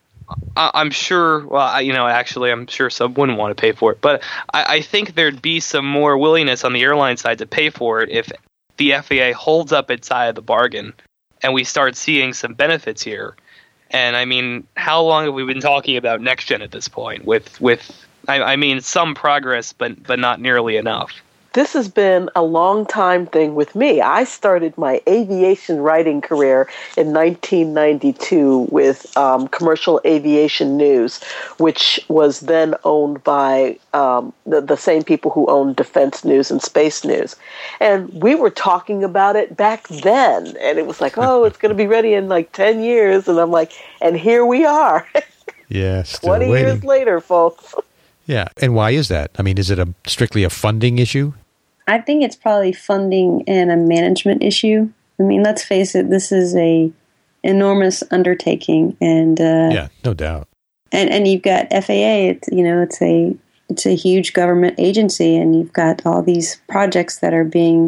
B: I, I'm sure, well, I, you know, actually, I'm sure some wouldn't want to pay for it, but I, I think there'd be some more willingness on the airline side to pay for it if the F A A holds up its side of the bargain and we start seeing some benefits here. And I mean, how long have we been talking about NextGen at this point? With, with I, I mean, some progress, but but not nearly enough.
D: This has been a long time thing with me. I started my aviation writing career in nineteen ninety-two with um, Commercial Aviation News, which was then owned by um, the, the same people who owned Defense News and Space News. And we were talking about it back then. And it was like, oh, it's going to be ready in like ten years. And I'm like, and here we are.
A: Yeah, still
D: twenty
A: waiting.
D: years later, folks.
A: Yeah, and why is that? I mean, is it a strictly a funding issue?
E: I think it's probably funding and a management issue. I mean, let's face it, this is a enormous undertaking, and uh,
A: yeah, no doubt.
E: And and you've got F A A. It's, you know, it's a it's a huge government agency, and you've got all these projects that are being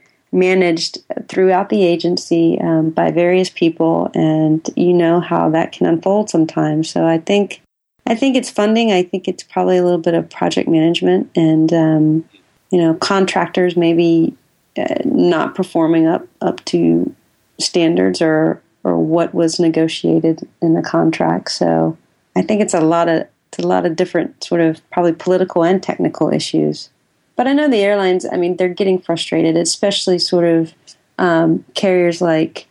E: managed throughout the agency um, by various people, and you know how that can unfold sometimes. So I think I think it's funding. I think it's probably a little bit of project management, and um, you know, contractors maybe uh, not performing up, up to standards or, or what was negotiated in the contract. So I think it's a lot of, it's a lot of different sort of probably political and technical issues. But I know the airlines, I mean, they're getting frustrated, especially sort of um, carriers like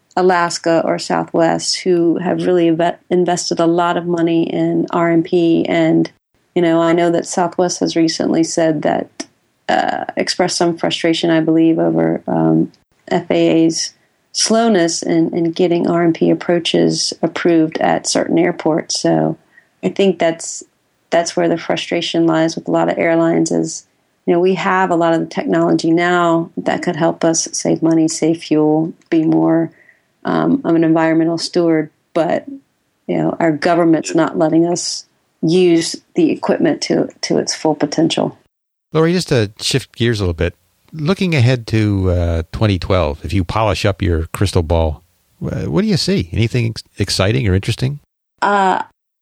E: Alaska or Southwest, who have really inve- invested a lot of money in R M P. And, you know, I know that Southwest has recently said that, uh, expressed some frustration, I believe, over um, F A A's slowness in, in getting R M P approaches approved at certain airports. So I think that's that's where the frustration lies with a lot of airlines is, you know, we have a lot of the technology now that could help us save money, save fuel, be more um, of an environmental steward, but, you know, our government's not letting us use the equipment to to its full potential.
A: Lori, just to shift gears a little bit, looking ahead to uh, twenty twelve, if you polish up your crystal ball, uh, what do you see? Anything ex- exciting or interesting?
E: Uh,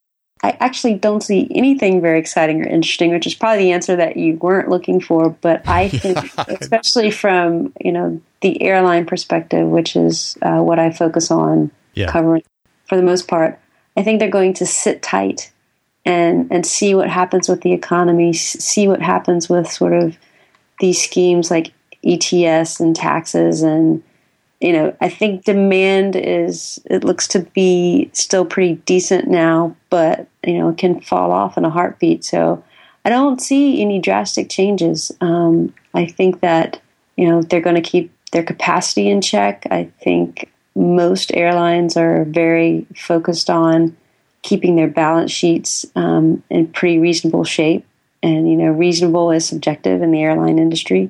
E: I actually don't see anything very exciting or interesting, which is probably the answer that you weren't looking for. But I think, especially from, you know, the airline perspective, which is uh, what I focus on yeah. covering for the most part, I think they're going to sit tight and and see what happens with the economy, see what happens with sort of these schemes like E T S and taxes. And, you know, I think demand is, it looks to be still pretty decent now, but, you know, it can fall off in a heartbeat. So I don't see any drastic changes. Um, I think that, you know, they're going to keep their capacity in check. I think most airlines are very focused on keeping their balance sheets um, in pretty reasonable shape. And, you know, reasonable is subjective in the airline industry.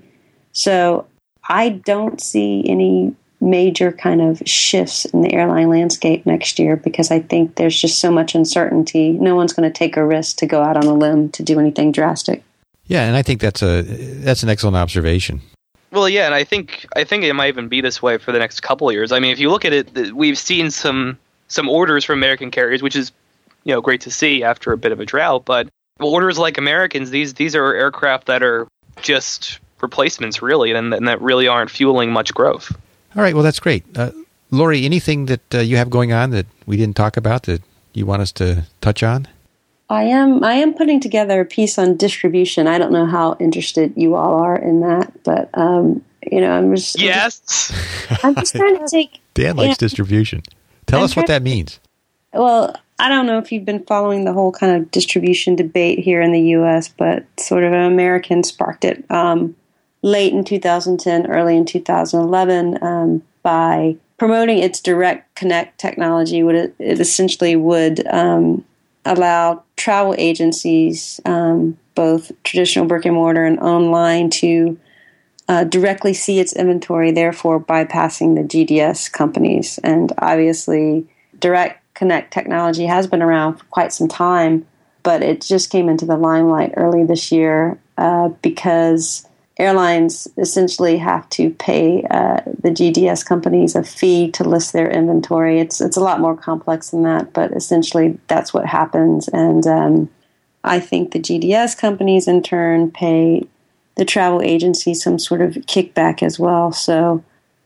E: So I don't see any major kind of shifts in the airline landscape next year because I think there's just so much uncertainty. No one's going to take a risk to go out on a limb to do anything drastic.
A: Yeah, and I think that's a that's an excellent observation.
B: Well, yeah, and I think I think it might even be this way for the next couple of years. I mean, if you look at it, we've seen some some orders from American carriers, which is, you know, great to see after a bit of a drought. But orders like Americans, these these are aircraft that are just replacements, really, and, and that really aren't fueling much growth.
A: All right, well, that's great. Uh, Lori, anything that uh, you have going on that we didn't talk about that you want us to touch on?
E: I am I am putting together a piece on distribution. I don't know how interested you all are in that, but, um, you know, I'm just...
B: Yes!
E: I'm just, I'm just trying to take...
A: Dan likes
E: know,
A: distribution. Tell
E: I'm
A: us what that means.
E: Well, I don't know if you've been following the whole kind of distribution debate here in the U S, but sort of an American sparked it um, late in two thousand ten, early in two thousand eleven, um, by promoting its direct connect technology. Would it, it essentially would um, allow travel agencies, um, both traditional brick and mortar and online, to uh, directly see its inventory, therefore bypassing the G D S companies. And obviously, direct connect technology has been around for quite some time, but it just came into the limelight early this year uh, because airlines essentially have to pay uh, the G D S companies a fee to list their inventory. It's it's a lot more complex than that, but essentially that's what happens. And um, I think the G D S companies in turn pay the travel agency some sort of kickback as well. So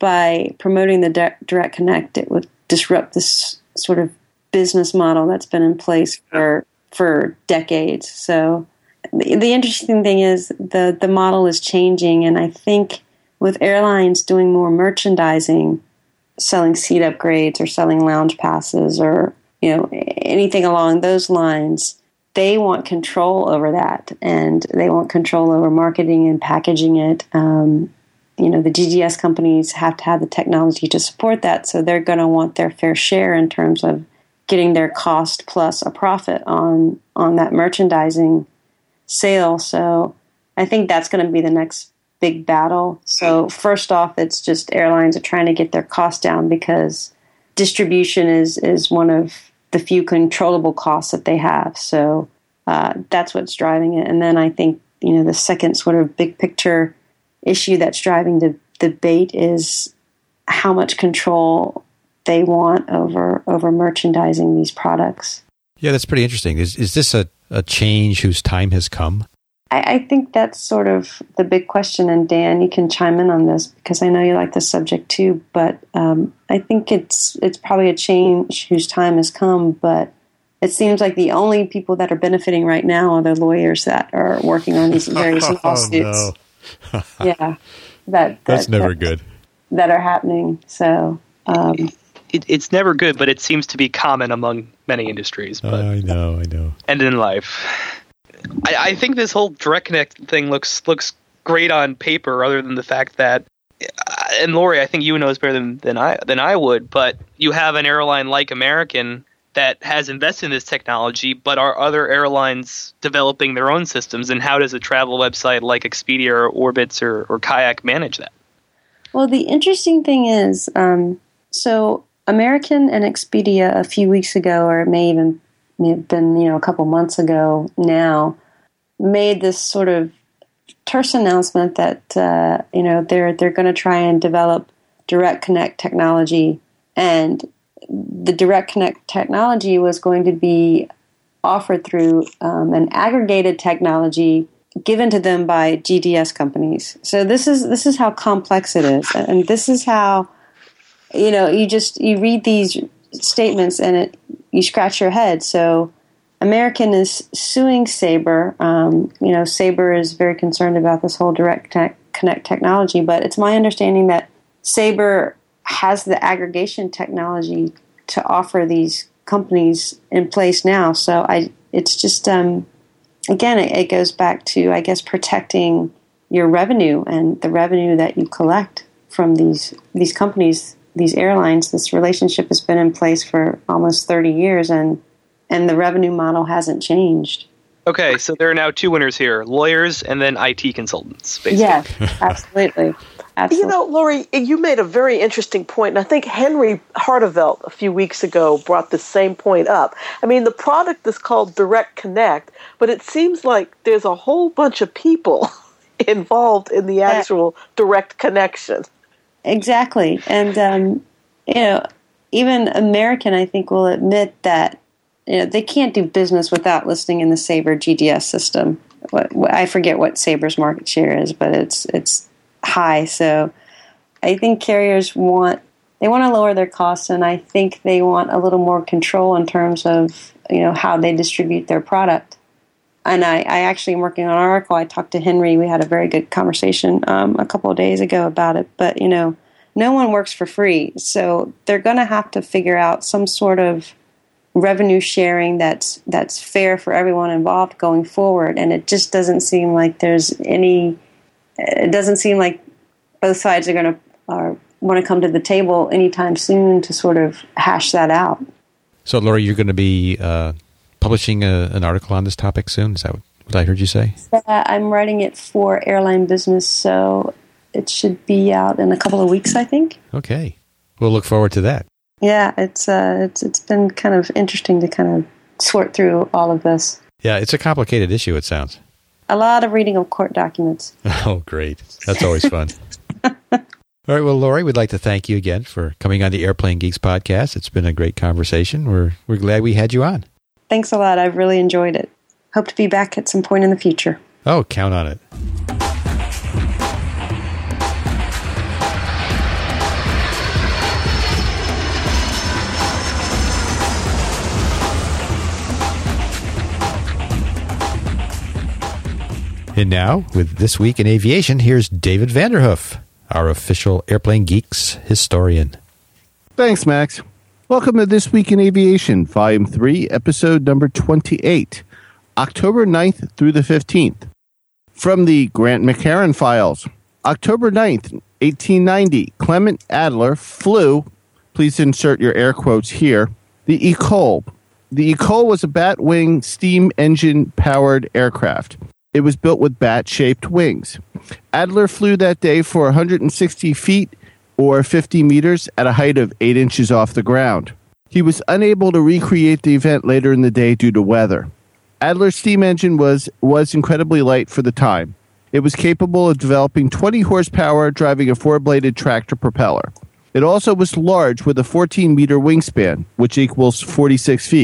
E: by promoting the di- direct connect, it would disrupt this sort of business model that's been in place for for decades. So the, the interesting thing is the the model is changing, and I think with airlines doing more merchandising, selling seat upgrades or selling lounge passes or, you know, anything along those lines, they want control over that, and they want control over marketing and packaging it. Um, you know, the G D S companies have to have the technology to support that, so they're going to want their fair share in terms of getting their cost plus a profit on on that merchandising sale. So I think that's going to be the next big battle. So first off, it's just airlines are trying to get their costs down because distribution is, is one of the few controllable costs that they have. So uh, that's what's driving it. And then I think, you know, the second sort of big picture issue that's driving the debate is how much control they want over over merchandising these products.
A: Yeah, that's pretty interesting. Is is this a, a change whose time has come?
E: I, I think that's sort of the big question, and Dan, you can chime in on this because I know you like the subject too. But um, I think it's it's probably a change whose time has come. But it seems like the only people that are benefiting right now are the lawyers that are working on these various lawsuits.
A: Oh, no.
E: yeah, that, that
A: that's never
E: that,
A: good. That
E: are happening. So. Um,
B: It, it's never good, but it seems to be common among many industries. But,
A: I know, I know.
B: And in life. I, I think this whole Direct Connect thing looks looks great on paper, other than the fact that, and Lori, I think you know this better than, than I than I would, but you have an airline like American that has invested in this technology, but are other airlines developing their own systems, and how does a travel website like Expedia or Orbitz or, or Kayak manage that?
E: Well, the interesting thing is, um, so American and Expedia a few weeks ago, or it may even have been, you know, a couple months ago now, made this sort of terse announcement that, uh, you know, they're they're going to try and develop Direct Connect technology, and the Direct Connect technology was going to be offered through um, an aggregated technology given to them by G D S companies. So this is this is how complex it is, and this is how, you know, you just you read these statements and it you scratch your head. So American is suing Sabre. Um, you know, Sabre is very concerned about this whole Direct Connect technology, but it's my understanding that Sabre has the aggregation technology to offer these companies in place now. So I, it's just, um, again, it, it goes back to, I guess, protecting your revenue and the revenue that you collect from these these companies, these airlines. This relationship has been in place for almost thirty years, and and the revenue model hasn't changed.
B: Okay, so there are now two winners here, lawyers and then I T consultants, basically.
E: Yeah, absolutely. Absolutely.
D: You know, Lori, you made a very interesting point, and I think Henry Hartevelt a few weeks ago brought the same point up. I mean, the product is called Direct Connect, but it seems like there's a whole bunch of people involved in the actual yeah. direct connection.
E: Exactly. And, um, you know, even American, I think, will admit that, you know, they can't do business without listing in the Sabre G D S system. What, I forget what Sabre's market share is, but it's it's high. So I think carriers want they want to lower their costs, and I think they want a little more control in terms of, you know, how they distribute their product. And I, I actually am working on an article. I talked to Henry. We had a very good conversation um, a couple of days ago about it. But, you know, no one works for free. So they're going to have to figure out some sort of revenue sharing that's that's fair for everyone involved going forward. And it just doesn't seem like there's any, it doesn't seem like both sides are going to uh, want to come to the table anytime soon to sort of hash that out.
A: So, Lori, you're going to be uh, publishing a, an article on this topic soon? Is that what I heard you say?
E: Yeah, I'm writing it for Airline Business, so it should be out in a couple of weeks, I think.
A: Okay. We'll look forward to that.
E: Yeah, it's uh, it's it's been kind of interesting to kind of sort through all of this.
A: Yeah, it's a complicated issue, it sounds.
E: A lot of reading of court documents.
A: Oh, great. That's always fun. All right, well, Lori, we'd like to thank you again for coming on the Airplane Geeks podcast. It's been a great conversation. We're we're glad we had you on.
E: Thanks a lot. I've really enjoyed it. Hope to be back at some point in the future.
A: Oh, count on it. And now, with This Week in Aviation, here's David Vanderhoof, our official Airplane Geeks historian.
C: Thanks, Max. Welcome to This Week in Aviation, Volume three, Episode number twenty-eight, October ninth through the fifteenth. From the Grant McCarran Files, October ninth, eighteen ninety, Clement Adler flew, please insert your air quotes here, the Ecole. The Ecole was a bat-wing steam engine-powered aircraft. It was built with bat-shaped wings. Adler flew that day for one hundred sixty feet or fifty meters at a height of eight inches off the ground. He was unable to recreate the event later in the day due to weather. Adler's steam engine was, was incredibly light for the time. It was capable of developing twenty horsepower, driving a four-bladed tractor propeller. It also was large with a fourteen meter wingspan, which equals forty-six feet.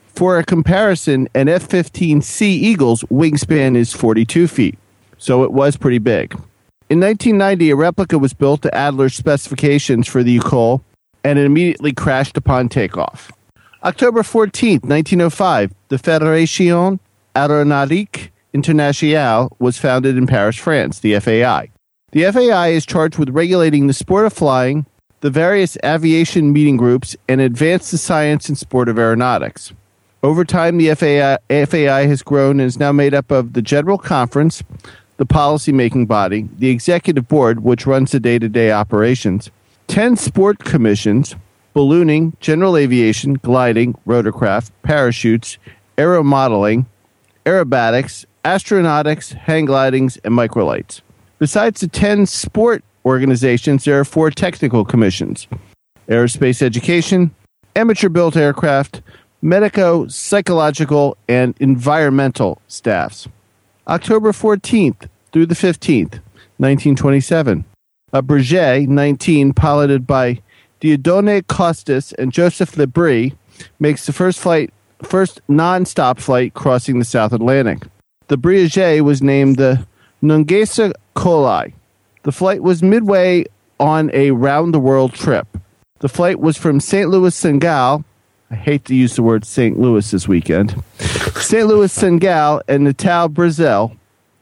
C: For a comparison, an F fifteen C Eagle's wingspan is forty-two feet, so it was pretty big. In nineteen ninety, a replica was built to Adler's specifications for the Ucol, and it immediately crashed upon takeoff. October fourteenth, nineteen oh five, the Fédération Aéronautique Internationale was founded in Paris, France, the F A I. The F A I is charged with regulating the sport of flying, the various aviation meeting groups, and advance the science and sport of aeronautics. Over time, the F A I, F A I has grown and is now made up of the General Conference, the policy-making body, the Executive Board, which runs the day-to-day operations, ten sport commissions, ballooning, general aviation, gliding, rotorcraft, parachutes, aeromodeling, aerobatics, astronautics, hang glidings, and microlights. Besides the ten sport organizations, there are four technical commissions: aerospace education, amateur-built aircraft, medico-psychological, and environmental staffs. October fourteenth through the fifteenth, nineteen twenty-seven. A Breguet nineteen piloted by Dieudonné Costas and Joseph Lebris makes the first flight, first non-stop flight crossing the South Atlantic. The Breguet was named the Nungesser Colli. The flight was midway on a round-the-world trip. The flight was from Saint Louis, Senegal. I hate to use the word Saint Louis this weekend. Saint Louis, Senegal, and Natal, Brazil.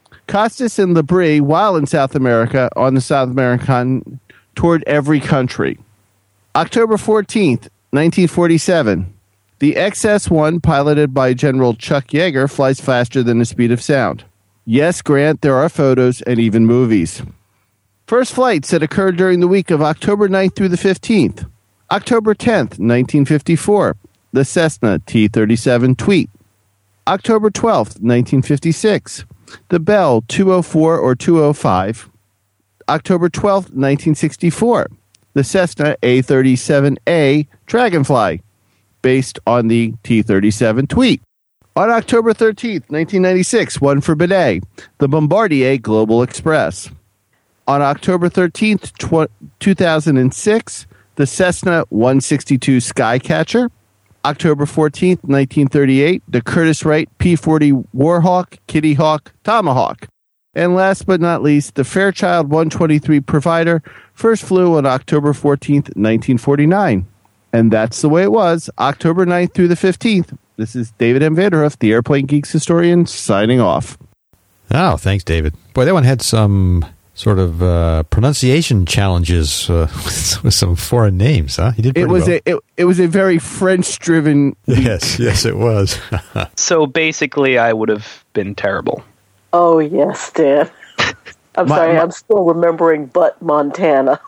C: Costas and Lebris, while in South America, on the South American, toured every country. October fourteenth, nineteen forty-seven. The X S one, piloted by General Chuck Yeager, flies faster than the speed of sound. Yes, Grant, there are photos and even movies. First flights that occurred during the week of October ninth through the fifteenth. October tenth, nineteen fifty-four, the Cessna T thirty-seven Tweet. October twelfth, nineteen fifty-six, the Bell two oh four or two oh five. October twelfth, nineteen sixty-four, the Cessna A thirty-seven A Dragonfly, based on the T thirty-seven Tweet. On October thirteenth, nineteen ninety-six, one for Binet, the Bombardier Global Express. On October thirteenth, two thousand six, the Cessna one sixty-two Skycatcher. October fourteenth, nineteen thirty-eight, the Curtiss-Wright P forty Warhawk, Kitty Hawk, Tomahawk. And last but not least, the Fairchild one twenty-three Provider first flew on October fourteenth, nineteen forty-nine. And that's the way it was, October ninth through the fifteenth. This is David M. Vanderhoof, the Airplane Geeks historian, signing off.
A: Oh, thanks, David. Boy, that one had some sort of uh, pronunciation challenges uh, with, with some foreign names, huh? He did pretty
C: it was
A: well.
C: a it, it was a very French-driven.
A: Yes, yes, it was.
B: So basically, I would have been terrible.
D: Oh yes, Dan. I'm
C: My-
D: sorry,
C: my-
D: I'm still remembering Butt Montana.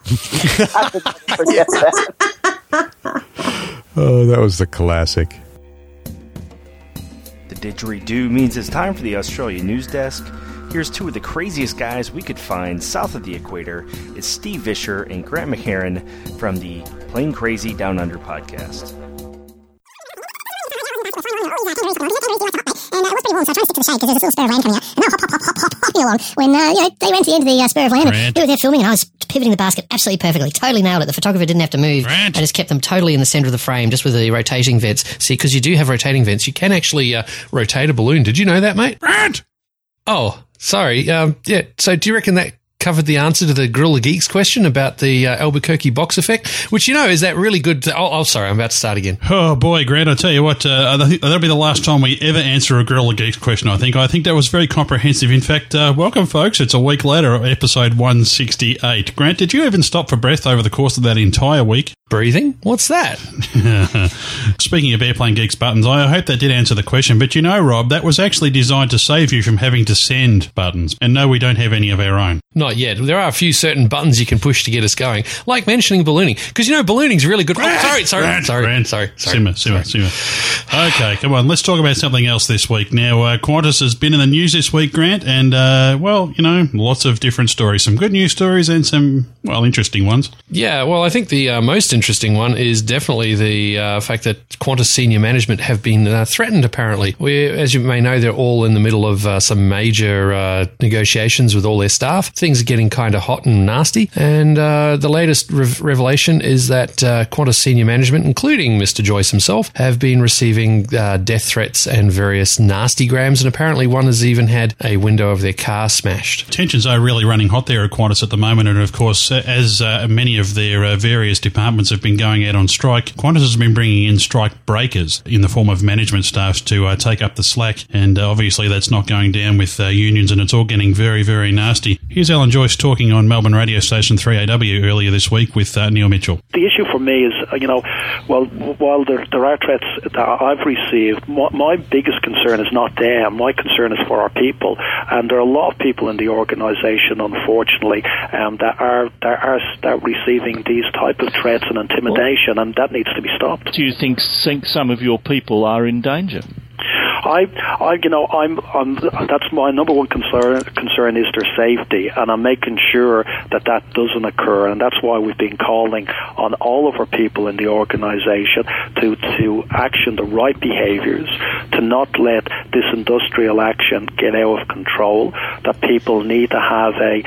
D: I could never forget that.
A: Oh, that was the classic.
F: The didgeridoo means it's time for the Australia News Desk. Here's two of the craziest guys we could find south of the equator. It's Steve Vischer and Grant McHerron from the Plain Crazy Down Under podcast.
G: And uh, it was pretty warm, so I tried to stick to the shade because there's a little spur of land coming out. And they were hop, hop, hop, hop, hop, hopping along when uh, you know, they went to the end of the uh, spur of land. And we were there filming, and I was pivoting the basket absolutely perfectly. Totally nailed it. The photographer didn't have to move.
H: Grant.
G: I just kept them totally in the center of the frame, just with the rotating vents. See, because you do have rotating vents, you can actually uh, rotate a balloon. Did you know that, mate?
H: Grant!
G: Oh, sorry. Um, yeah. So do you reckon that covered the answer to the Gorilla Geeks question about the uh, Albuquerque box effect? Which, you know, is that really good? To, oh, oh, sorry. I'm about to start again.
H: Oh, boy, Grant, I tell you what, uh, I think that'll be the last time we ever answer a Gorilla Geeks question, I think. I think that was very comprehensive. In fact, uh, welcome, folks. It's a week later, episode one sixty-eight. Grant, did you even stop for breath over the course of that entire week?
G: Breathing? What's that?
H: Speaking of Airplane Geeks buttons, I hope that did answer the question. But you know, Rob, that was actually designed to save you from having to send buttons. And no, we don't have any of our own.
G: Not yet. There are a few certain buttons you can push to get us going, like mentioning ballooning. Because, you know, ballooning's really good. Oh, sorry, sorry,
H: Grant,
G: sorry,
H: Grant,
G: sorry, sorry.
H: Simmer, simmer,
G: sorry.
H: simmer. Okay, come on. Let's talk about something else this week. Now, uh, Qantas has been in the news this week, Grant, and, uh, well, you know, lots of different stories. Some good news stories and some Well, interesting ones.
G: Yeah, well, I think the uh, most interesting one is definitely the uh, fact that Qantas senior management have been uh, threatened, apparently. We, as you may know, they're all in the middle of uh, some major uh, negotiations with all their staff. Things are getting kind of hot and nasty. And uh, the latest re- revelation is that uh, Qantas senior management, including Mister Joyce himself, have been receiving uh, death threats and various nasty grams. And apparently one has even had a window of their car smashed.
H: Tensions are really running hot there at Qantas at the moment. And, of course, as uh, many of their uh, various departments have been going out on strike, Qantas has been bringing in strike breakers in the form of management staff to uh, take up the slack, and uh, obviously that's not going down with uh, unions, and it's all getting very, very nasty. Here's Alan Joyce talking on Melbourne radio station three A W earlier this week with uh, Neil Mitchell.
I: The issue for me is, uh, you know, well, while there, there are threats that I've received, my, my biggest concern is not them. My concern is for our people, and there are a lot of people in the organisation, unfortunately, um, that are that are that receiving these type of threats and intimidation, and that needs to be stopped.
J: Do you think some of your people are in danger?
I: I, I, you know, I'm, I'm, that's my number one concern, concern is their safety, and I'm making sure that that doesn't occur, and that's why we've been calling on all of our people in the organisation to, to action the right behaviours, to not let this industrial action get out of control, that people need to have a,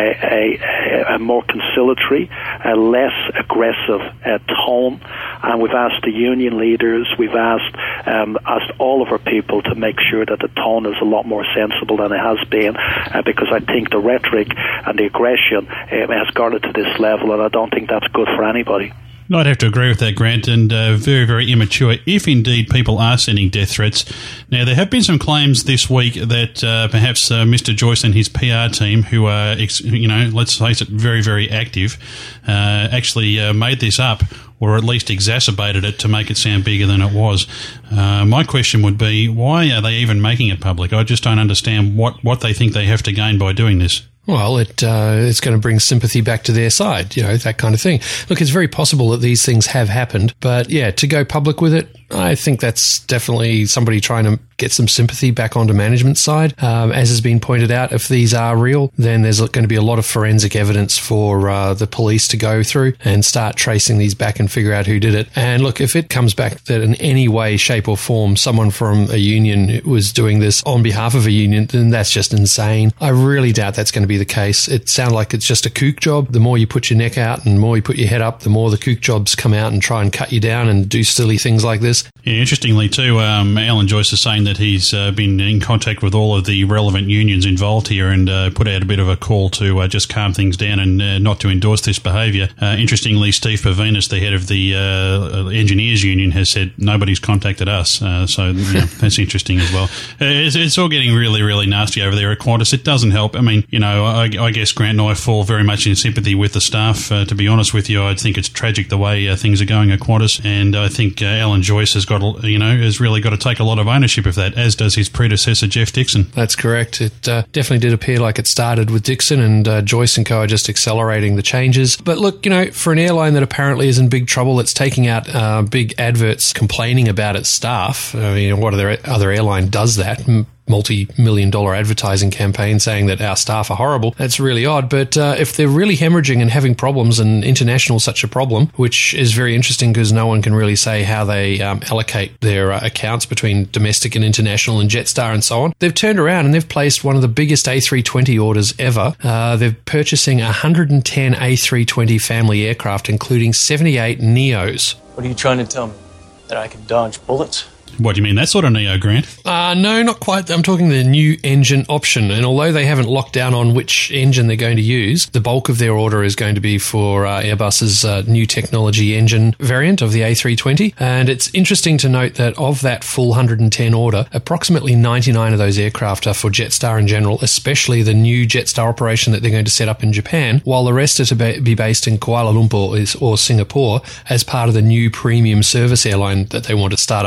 I: a, a, a more conciliatory, a less aggressive uh, tone, and we've asked the union leaders, we've asked, um, asked all of our people to make sure that the tone is a lot more sensible than it has been, uh, because I think the rhetoric and the aggression um, has got it to this level, and I don't think that's good for anybody.
H: No, I'd have to agree with that, Grant, and uh, very, very immature if indeed people are sending death threats. Now, there have been some claims this week that uh, perhaps uh, Mister Joyce and his P R team, who are, ex- you know, let's face it, very, very active, uh, actually uh, made this up, or at least exacerbated it to make it sound bigger than it was. Uh, my question would be, why are they even making it public? I just don't understand what, what they think they have to gain by doing this.
G: Well, it uh, it's going to bring sympathy back to their side, you know, that kind of thing. Look, it's very possible that these things have happened, but yeah, to go public with it, I think that's definitely somebody trying to get some sympathy back onto management's side. Um, as has been pointed out, if these are real, then there's going to be a lot of forensic evidence for uh, the police to go through and start tracing these back and figure out who did it. And look, if it comes back that in any way, shape or form, someone from a union was doing this on behalf of a union, then that's just insane. I really doubt that's going to be the case. It sounds like it's just a kook job. The more you put your neck out and the more you put your head up, the more the kook jobs come out and try and cut you down and do silly things like this.
H: Yeah, interestingly too, um, Alan Joyce is saying that he's uh, been in contact with all of the relevant unions involved here and uh, put out a bit of a call to uh, just calm things down and uh, not to endorse this behaviour. Uh, interestingly, Steve Pavinas, the head of the uh, Engineers Union, has said nobody's contacted us. Uh, so you know, that's interesting as well. Uh, it's, it's all getting really, really nasty over there at Qantas. It doesn't help. I mean, you know, I, I guess Grant and I fall very much in sympathy with the staff. Uh, to be honest with you, I think it's tragic the way uh, things are going at Qantas, and I think uh, Alan Joyce has got, you know, has really got to take a lot of ownership of that, as does his predecessor, Jeff Dixon.
G: That's correct. It uh, definitely did appear like it started with Dixon, and uh, Joyce and co are just accelerating the changes. But look, you know, for an airline that apparently is in big trouble, it's taking out uh, big adverts complaining about its staff. I mean, what other other airline does that? Multi-million dollar advertising campaign saying that our staff are horrible. That's really odd. But uh, if they're really hemorrhaging and having problems, and international is such a problem, which is very interesting because no one can really say how they um, allocate their uh, accounts between domestic and international and Jetstar and so on, they've turned around and they've placed one of the biggest A three twenty orders ever. Uh, they're purchasing one hundred ten A three twenty family aircraft, including seventy-eight Neos.
K: What are you trying to tell me? That I can dodge bullets?
H: What do you mean, that sort of Neo, Grant?
G: Uh, no, not quite. I'm talking the new engine option. And although they haven't locked down on which engine they're going to use, the bulk of their order is going to be for uh, Airbus's uh, new technology engine variant of the A three twenty. And it's interesting to note that of that full one hundred ten order, approximately ninety-nine of those aircraft are for Jetstar in general, especially the new Jetstar operation that they're going to set up in Japan, while the rest are to be based in Kuala Lumpur or Singapore as part of the new premium service airline that they want to start up. I could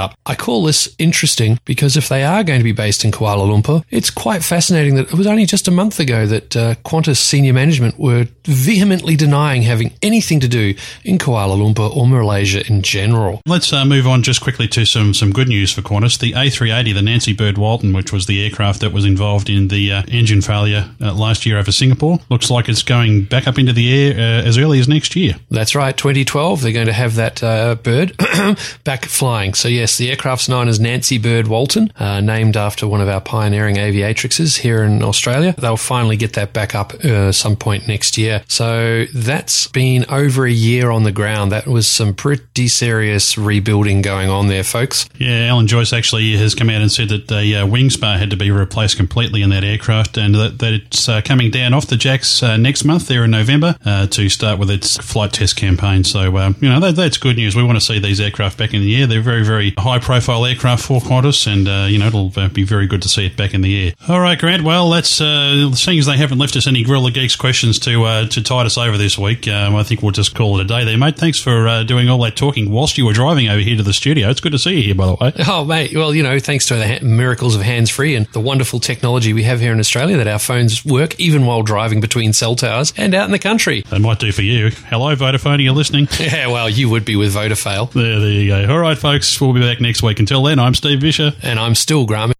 G: call this interesting because if they are going to be based in Kuala Lumpur, it's quite fascinating that it was only just a month ago that uh, Qantas senior management were vehemently denying having anything to do in Kuala Lumpur or Malaysia in general.
H: Let's uh, move on just quickly to some, some good news for Qantas. The A three eighty, the Nancy Bird Walton, which was the aircraft that was involved in the uh, engine failure uh, last year over Singapore, looks like it's going back up into the air uh, as early as next year.
G: That's right, twenty twelve, they're going to have that uh, bird back flying. So yes, the aircraft's known as Nancy Bird Walton, uh, named after one of our pioneering aviatrixes here in Australia. They'll finally get that back up uh, some point next year. So that's been over a year on the ground. That was some pretty serious rebuilding going on there, folks.
H: Yeah, Alan Joyce actually has come out and said that the uh, wing spar had to be replaced completely in that aircraft, and that, that it's uh, coming down off the jacks uh, next month there in November uh, to start with its flight test campaign. So, uh, you know, that, that's good news. We want to see these aircraft back in the air. They're very, very high-profile aircraft for Qantas, and, uh, you know, it'll uh, be very good to see it back in the air. All right, Grant, well, that's, uh, seeing as they haven't left us any Gorilla Geeks questions to uh, to tide us over this week, um, I think we'll just call it a day there, mate. Thanks for uh, doing all that talking whilst you were driving over here to the studio. It's good to see you here, by the way.
G: Oh, mate, well, you know, thanks to the ha- miracles of hands-free and the wonderful technology we have here in Australia that our phones work even while driving between cell towers and out in the country.
H: They might do for you. Hello, Vodafone, are you listening?
G: Yeah, well, you would be with Vodafone.
H: There, there you go. All right, folks, we'll be back next week. Until then, I'm Steve Vischer.
G: And I'm still Graham.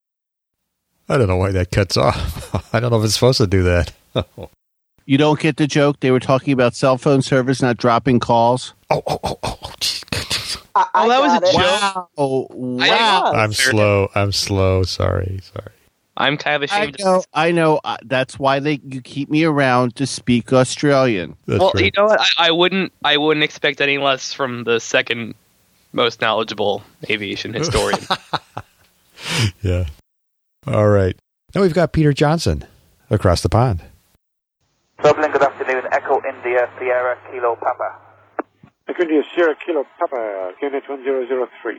A: I don't know why that cuts off. I don't know if it's supposed to do that.
C: You don't get the joke? They were talking about cell phone service not dropping calls.
A: Oh, oh, oh, oh.
D: I, I
B: oh, that was a
D: it.
B: joke.
C: Wow. wow.
A: I'm slow. I'm slow. Sorry. Sorry.
B: I'm kind of
C: I
B: ashamed.
C: know. I know. Uh, that's why they you keep me around to speak Australian.
A: That's
B: well,
A: right.
B: you know what? I, I wouldn't. I wouldn't expect any less from the second most knowledgeable aviation historian.
A: Yeah. All right. Now we've got Peter Johnson across the pond.
L: Dublin, good afternoon. Echo India, Sierra, Kilo, Papa.
M: Echo India, Sierra, Kilo, Papa, K N H one zero zero three.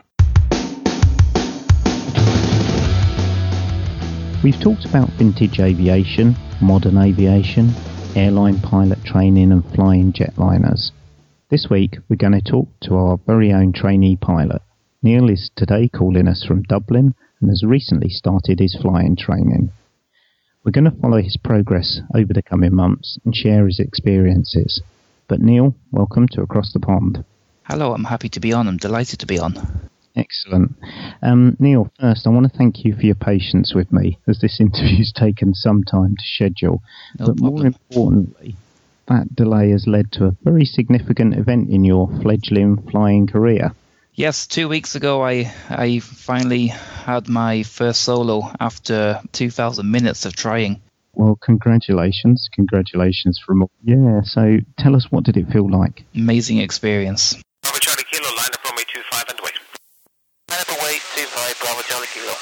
N: We've talked about vintage aviation, modern aviation, airline pilot training and flying jetliners. This week we're going to talk to our very own trainee pilot. Neil is today calling us from Dublin and has recently started his flying training. We're going to follow his progress over the coming months and share his experiences. But Neil, welcome to Across the Pond.
O: Hello, I'm happy to be on. I'm delighted to be on.
N: Excellent. Um, Neil, first I want to thank you for your patience with me, as this interview's taken some time to schedule.
O: No
N: but
O: problem.
N: more importantly, that delay has led to a very significant event in your fledgling flying career.
O: Yes, two weeks ago I I finally had my first solo after two thousand minutes of trying.
N: Well, congratulations. Congratulations from all. Yeah, so tell us, what did it feel like?
O: Amazing experience.
L: Bravo Charlie Kilo, line up runway two five and wait. Line up away two five, Bravo Charlie Kilo.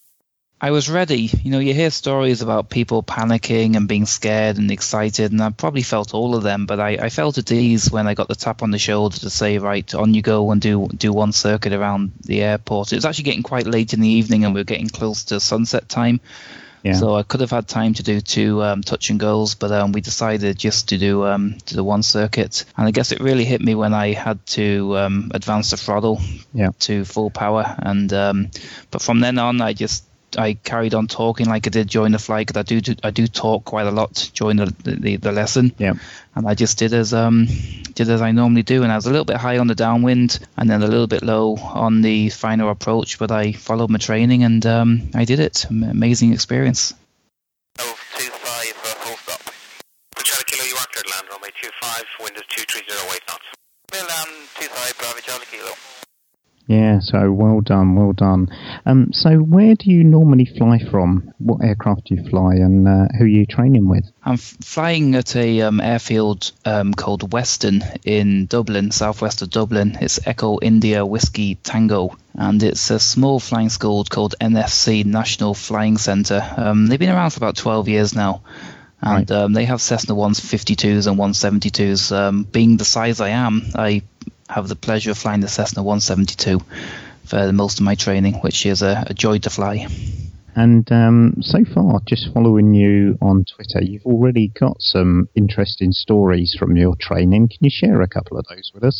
O: I was ready. You know, you hear stories about people panicking and being scared and excited, and I probably felt all of them, but I, I felt at ease when I got the tap on the shoulder to say, right, on you go and do do one circuit around the airport. It was actually getting quite late in the evening and we were getting close to sunset time. Yeah. So I could have had time to do two um, touch and goes, but um, we decided just to do um, to the one circuit. And I guess it really hit me when I had to um, advance the throttle
N: yeah.
O: to full power. And um, but from then on, I just I carried on talking like I did during the flight, because I do, do I do talk quite a lot during the the, the lesson.
N: Yeah.
O: And I just did as um did as I normally do, and I was a little bit high on the downwind and then a little bit low on the final approach, but I followed my training and um I did it. Amazing experience.
L: Oh, two five for full stop. Charlie Kilo, you are clear to land runway two five, wind is two three zero eight knots. We'll land two five, Bravo Charlie Kilo.
N: Yeah, so well done, well done. Um, so where do you normally fly from? What aircraft do you fly, and uh, who are you training with?
O: I'm f- flying at a um, airfield um, called Weston in Dublin, southwest of Dublin. It's Echo India Whiskey Tango, and it's a small flying school called N F C, National Flying Centre. Um, they've been around for about twelve years now. And right. um, they have Cessna one fifty-twos and one seventy-twos. Um, being the size I am, I have the pleasure of flying the Cessna one seventy-two for most of my training, which is a, a joy to fly.
N: And um, so far, just following you on Twitter, you've already got some interesting stories from your training. Can you share a couple of those with us?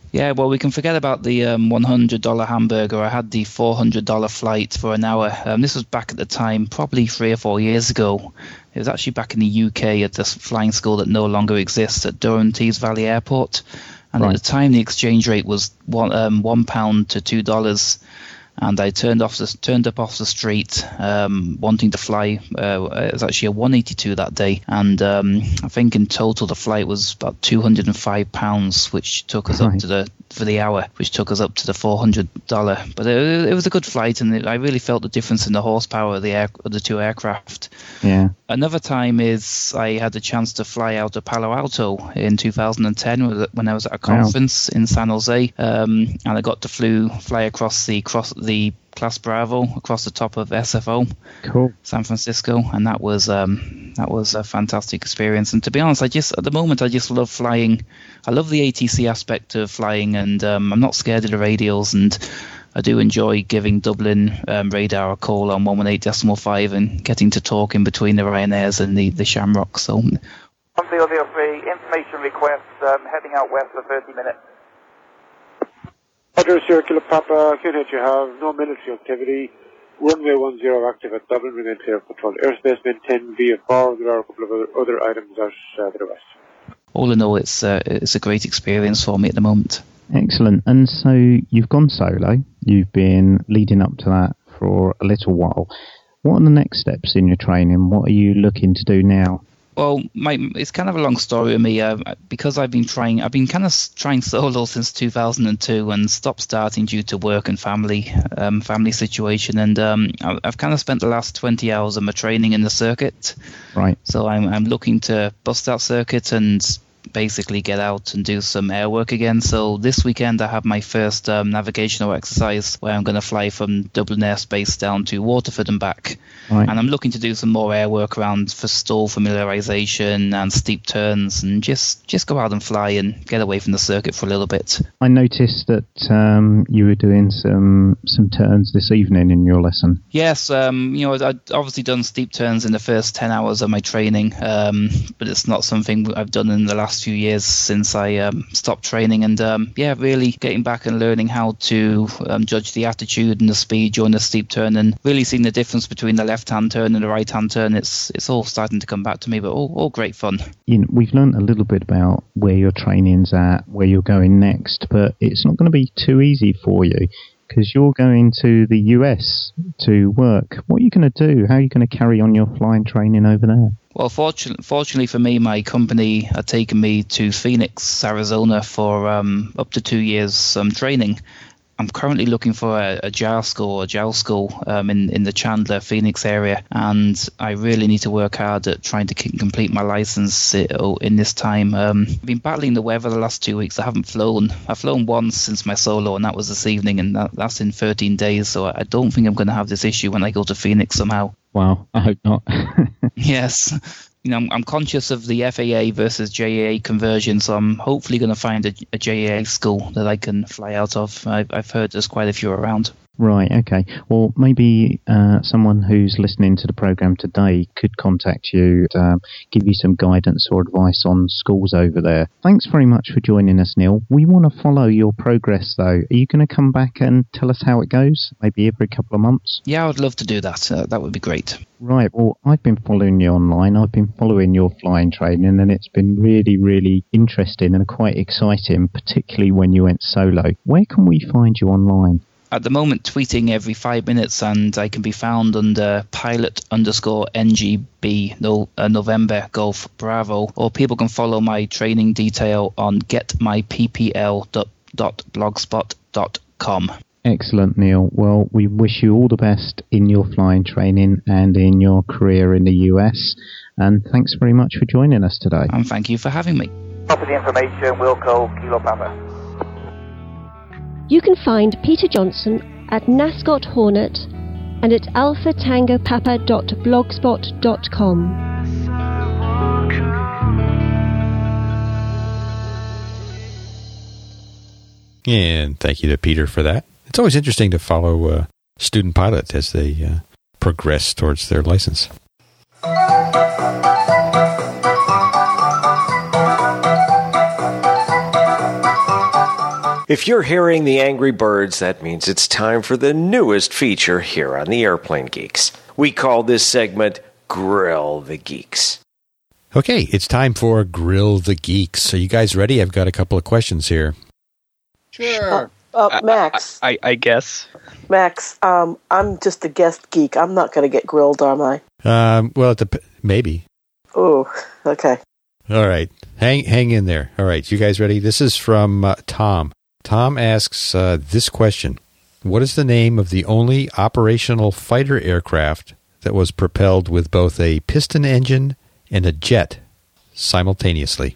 O: Yeah, well, we can forget about the um, one hundred dollars hamburger. I had the four hundred dollars flight for an hour. Um, this was back at the time, probably three or four years ago. It was actually back in the U K at this flying school that no longer exists at Durham Tees Valley Airport. And right. At the time, the exchange rate was one, um, one pound to two dollars. And I turned off the, turned up off the street, um, wanting to fly. Uh, it was actually a one eighty-two that day, and um, I think in total the flight was about two hundred and five pounds, which took us right. up to the for the hour, which took us up to the four hundred dollars. But it, it was a good flight, and it, I really felt the difference in the horsepower of the air, of the two aircraft.
N: Yeah.
O: Another time is I had the chance to fly out of Palo Alto in two thousand ten when I was at a conference wow. in San Jose, um, and I got to flew fly across the cross the Class Bravo across the top of S F O,
N: cool,
O: San Francisco, and that was um, that was a fantastic experience. And to be honest, I just at the moment I just love flying. I love the A T C aspect of flying, and um, I'm not scared of the radials, and I do enjoy giving Dublin um, radar a call on one eighteen decimal five and getting to talk in between the Ryanairs and the, the Shamrocks. So,
L: one zero zero three, information request, um, heading out west for thirty minutes.
M: Roger, Sierra Kilo Papa, Q N H, you have no military activity. Runway one zero active at Dublin, remain clear of control. Airspace maintained via four. There are a couple of other, other items at uh, the west.
O: All in all, it's, uh, it's a great experience for me at the moment.
N: Excellent. And so you've gone solo. You've been leading up to that for a little while. What are the next steps in your training? What are you looking to do now?
O: Well, my, it's kind of a long story with me uh, because I've been trying. I've been kind of trying solo since two thousand two and stopped starting due to work and family, um, family situation. And um, I've kind of spent the last twenty hours of my training in the circuit.
N: Right.
O: So I'm I'm looking to bust that circuit and basically get out and do some air work again. So this weekend I have my first um, navigational exercise where I'm going to fly from Dublin airspace down to Waterford and back.
N: Right.
O: And I'm looking to do some more air work around for stall familiarization and steep turns and just, just go out and fly and get away from the circuit for a little bit.
N: I noticed that um, you were doing some some turns this evening in your lesson.
O: Yes, um, you know, I'd obviously done steep turns in the first ten hours of my training, um, but it's not something I've done in the last few years since I um, stopped training. And um, yeah, really getting back and learning how to um, judge the attitude and the speed during the steep turn, and really seeing the difference between the left-hand turn and the right-hand turn. It's it's all starting to come back to me, but all, all great fun.
N: You know, we've learned a little bit about where your training's at, where you're going next, but it's not going to be too easy for you because you're going to the U S to work. What are you going to do? How are you going to carry on your flying training over there?
O: Well, fortunately, fortunately for me, my company had taken me to Phoenix, Arizona for um, up to two years um, training. I'm currently looking for a, a J A R school or J A L school um, in, in the Chandler, Phoenix area, and I really need to work hard at trying to c- complete my license in this time. Um, I've been battling the weather the last two weeks. I haven't flown. I've flown once since my solo, and that was this evening, and that, that's in thirteen days, so I don't think I'm going to have this issue when I go to Phoenix somehow.
N: Wow, I hope not.
O: Yes. You know, I'm, I'm conscious of the F A A versus J A A conversion, so I'm hopefully going to find a, a J A A school that I can fly out of. I've, I've heard there's quite a few around.
N: Right, okay. Well, maybe uh, someone who's listening to the programme today could contact you, um, give you some guidance or advice on schools over there. Thanks very much for joining us, Neil. We want to follow your progress, though. Are you going to come back and tell us how it goes, maybe every couple of months?
O: Yeah, I would love to do that. Uh, that would be great.
N: Right, well, I've been following you online. I've been following your flying training, and it's been really, really interesting and quite exciting, particularly when you went solo. Where can we find you online?
O: At the moment, tweeting every five minutes, and I can be found under pilot underscore N G B no, uh, November Golf Bravo, or people can follow my training detail on get my p p l dot blogspot dot com.
N: Excellent, Neil. Well, we wish you all the best in your flying training and in your career in the U S, and thanks very much for joining us today.
O: And thank you for having me.
L: Copy the information, Wilco, Kilo Papa.
P: You can find Peter Johnson at Nascot Hornet and at alpha tango papa dot blogspot dot com.
A: And thank you to Peter for that. It's always interesting to follow uh, student pilots as they uh, progress towards their license.
Q: If you're hearing the Angry Birds, that means it's time for the newest feature here on the Airplane Geeks. We call this segment Grill the Geeks.
A: Okay, it's time for Grill the Geeks. Are you guys ready? I've got a couple of questions here.
C: Sure.
D: Uh, uh, Max.
B: I, I, I guess.
D: Max, um, I'm just a guest geek. I'm not going to get grilled, am I?
A: Um, well, it dep- maybe.
D: Oh, okay.
A: All right. Hang hang in there. All right. You guys ready? This is from uh, Tom. Tom asks uh, this question. What is the name of the only operational fighter aircraft that was propelled with both a piston engine and a jet simultaneously?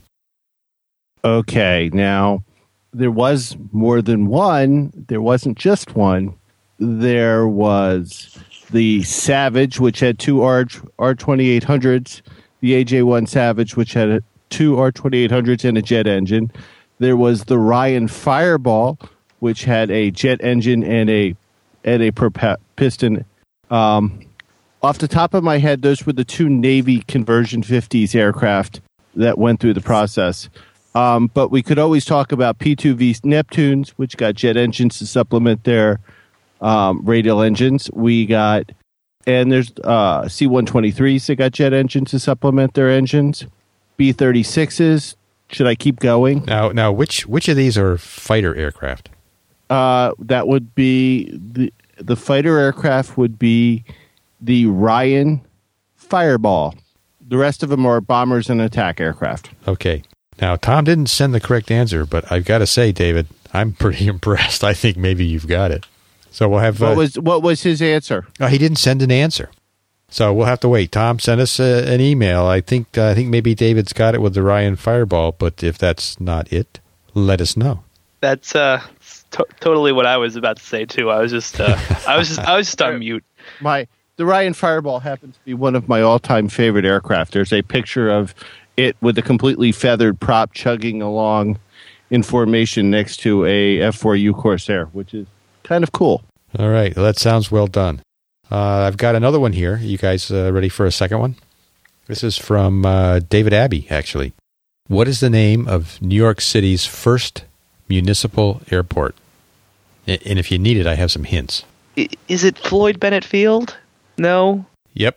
C: Okay. Now, there was more than one. There wasn't just one. There was the Savage, which had two R twenty-eight hundreds. The A J one Savage, which had two R twenty-eight hundreds and a jet engine. There was the Ryan Fireball, which had a jet engine and a and a per piston. Um, off the top of my head, those were the two Navy conversion fifties aircraft that went through the process. Um, but we could always talk about P two V Neptunes, which got jet engines to supplement their um, radial engines. We got... And there's uh, C one twenty-threes that got jet engines to supplement their engines. B thirty-sixes. Should I keep going?
A: Now, now, which which of these are fighter aircraft?
C: Uh, that would be the the fighter aircraft would be the Ryan Fireball. The rest of them are bombers and attack aircraft.
A: Okay. Now, Tom didn't send the correct answer, but I've got to say, David, I'm pretty impressed. I think maybe you've got it. So we'll have.
C: What
A: uh,
C: was what was his answer?
A: Oh, he didn't send an answer. So we'll have to wait. Tom, send us a, an email. I think uh, I think maybe David's got it with the Ryan Fireball, but if that's not it, let us know.
B: That's uh, to- totally what I was about to say too. I was just uh, I was just I was just on mute.
C: My the Ryan Fireball happens to be one of my all-time favorite aircraft. There's a picture of it with a completely feathered prop chugging along in formation next to a F four U Corsair, which is kind of cool.
A: All right. Well, that sounds well done. Uh, I've got another one here. You guys uh, ready for a second one? This is from uh, David Abbey, actually. What is the name of New York City's first municipal airport? And if you need it, I have some hints.
B: Is it Floyd Bennett Field? No.
A: Yep.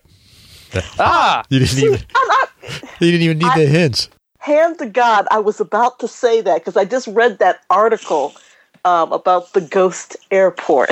B: Ah!
A: You didn't even, you didn't even need I, the hints.
D: Hand to God, I was about to say that because I just read that article Um, about the ghost airport.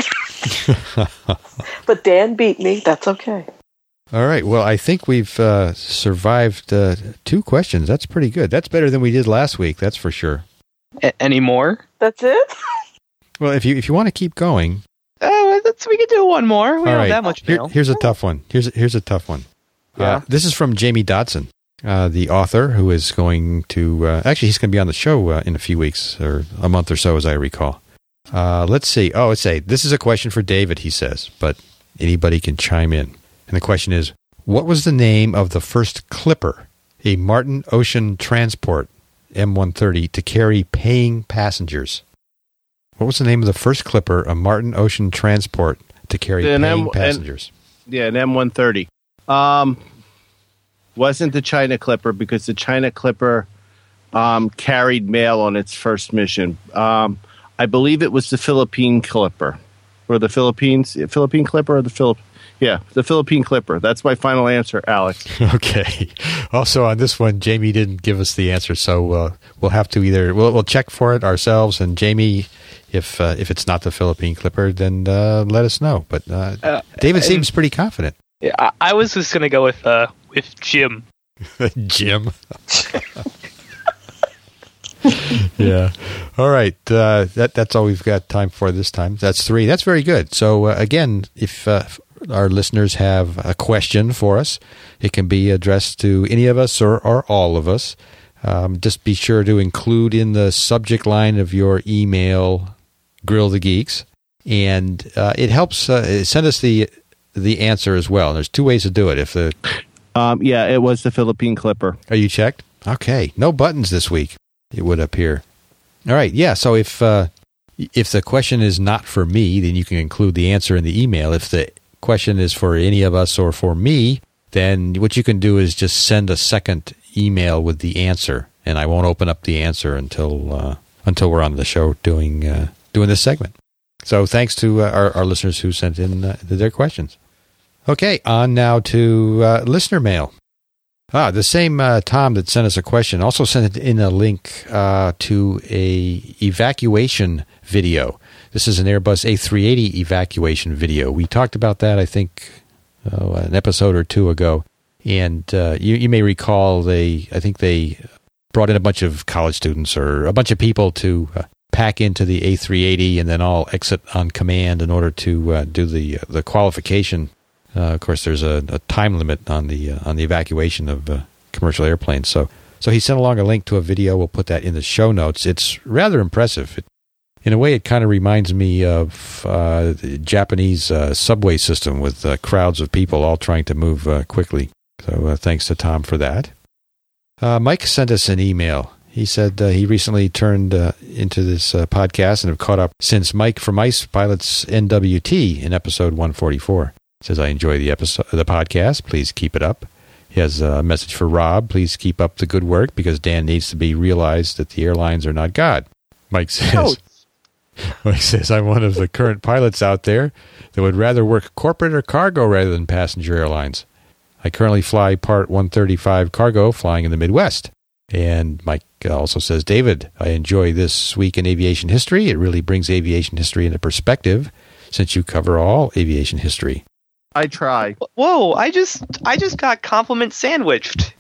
D: But Dan beat me. That's okay.
A: All right. Well, I think we've uh, survived uh, two questions. That's pretty good. That's better than we did last week. That's for sure.
B: A- any more?
D: That's it?
A: Well, if you if you want to keep going.
B: Uh, that's, we can do one more. We
A: All
B: don't
A: right.
B: have that much
A: Here,
B: mail.
A: here's a tough one. Here's a, here's a tough one.
B: Yeah.
A: Uh, this is from Jamie Dodson, uh, the author who is going to... Uh, actually, he's going to be on the show uh, in a few weeks, or a month or so, as I recall. Uh, let's see. Oh, let's say this is a question for David, he says, but anybody can chime in. And the question is, what was the name of the first Clipper, a Martin Ocean Transport M one thirty, to carry paying passengers? What was the name of the first Clipper, a Martin Ocean Transport, to carry
C: An
A: paying
C: M-
A: passengers?
C: An, yeah, an M one thirty. Um, wasn't the China Clipper, because the China Clipper um, carried mail on its first mission. Um, I believe it was the Philippine Clipper, or the Philippines Philippine Clipper, or the Philip, yeah, the Philippine Clipper. That's my final answer, Alex.
A: Okay. Also on this one, Jamie didn't give us the answer, so uh, we'll have to either we'll we'll check for it ourselves. And Jamie, if uh, if it's not the Philippine Clipper, then uh, let us know. But uh, uh, David seems pretty confident.
B: Yeah, I, I was just going to go with uh, with Jim.
A: Jim. Yeah. All right. Uh, that that's all we've got time for this time. That's three. That's very good. So uh, again, if uh, our listeners have a question for us, it can be addressed to any of us or, or all of us. Um, just be sure to include in the subject line of your email, Grill the Geeks, and uh, it helps uh, send us the the answer as well. And there's two ways to do it. If the
C: um, yeah, it was the Philippine Clipper.
A: Are you checked? Okay. No buttons this week, it would appear. All right, yeah, so if uh, if the question is not for me, then you can include the answer in the email. If the question is for any of us or for me, then what you can do is just send a second email with the answer, and I won't open up the answer until uh, until we're on the show doing uh, doing this segment. So thanks to uh, our, our listeners who sent in uh, their questions. Okay, on now to uh, listener mail. Ah, the same uh, Tom that sent us a question also sent in a link uh, to a evacuation video. This is an Airbus A three eighty evacuation video. We talked about that, I think, oh, an episode or two ago. And uh, you, you may recall they, I think they brought in a bunch of college students or a bunch of people to uh, pack into the A three eighty and then all exit on command in order to uh, do the uh, the qualification. Uh, of course, there's a, a time limit on the uh, on the evacuation of uh, commercial airplanes. So, so he sent along a link to a video. We'll put that in the show notes. It's rather impressive. It, in a way, it kind of reminds me of uh, the Japanese uh, subway system with uh, crowds of people all trying to move uh, quickly. So, uh, thanks to Tom for that. Uh, Mike sent us an email. He said uh, he recently turned uh, into this uh, podcast and have caught up since Mike from Ice Pilots N W T in episode one forty-four. Says, I enjoy the episode, the podcast. Please keep it up. He has a message for Rob. Please keep up the good work because Dan needs to be realized that the airlines are not God. Mike says, Mike says, I'm one of the current pilots out there that would rather work corporate or cargo rather than passenger airlines. I currently fly Part one thirty-five cargo flying in the Midwest. And Mike also says, David, I enjoy this week in aviation history. It really brings aviation history into perspective since you cover all aviation history.
C: I try.
B: Whoa! I just I just got compliment sandwiched.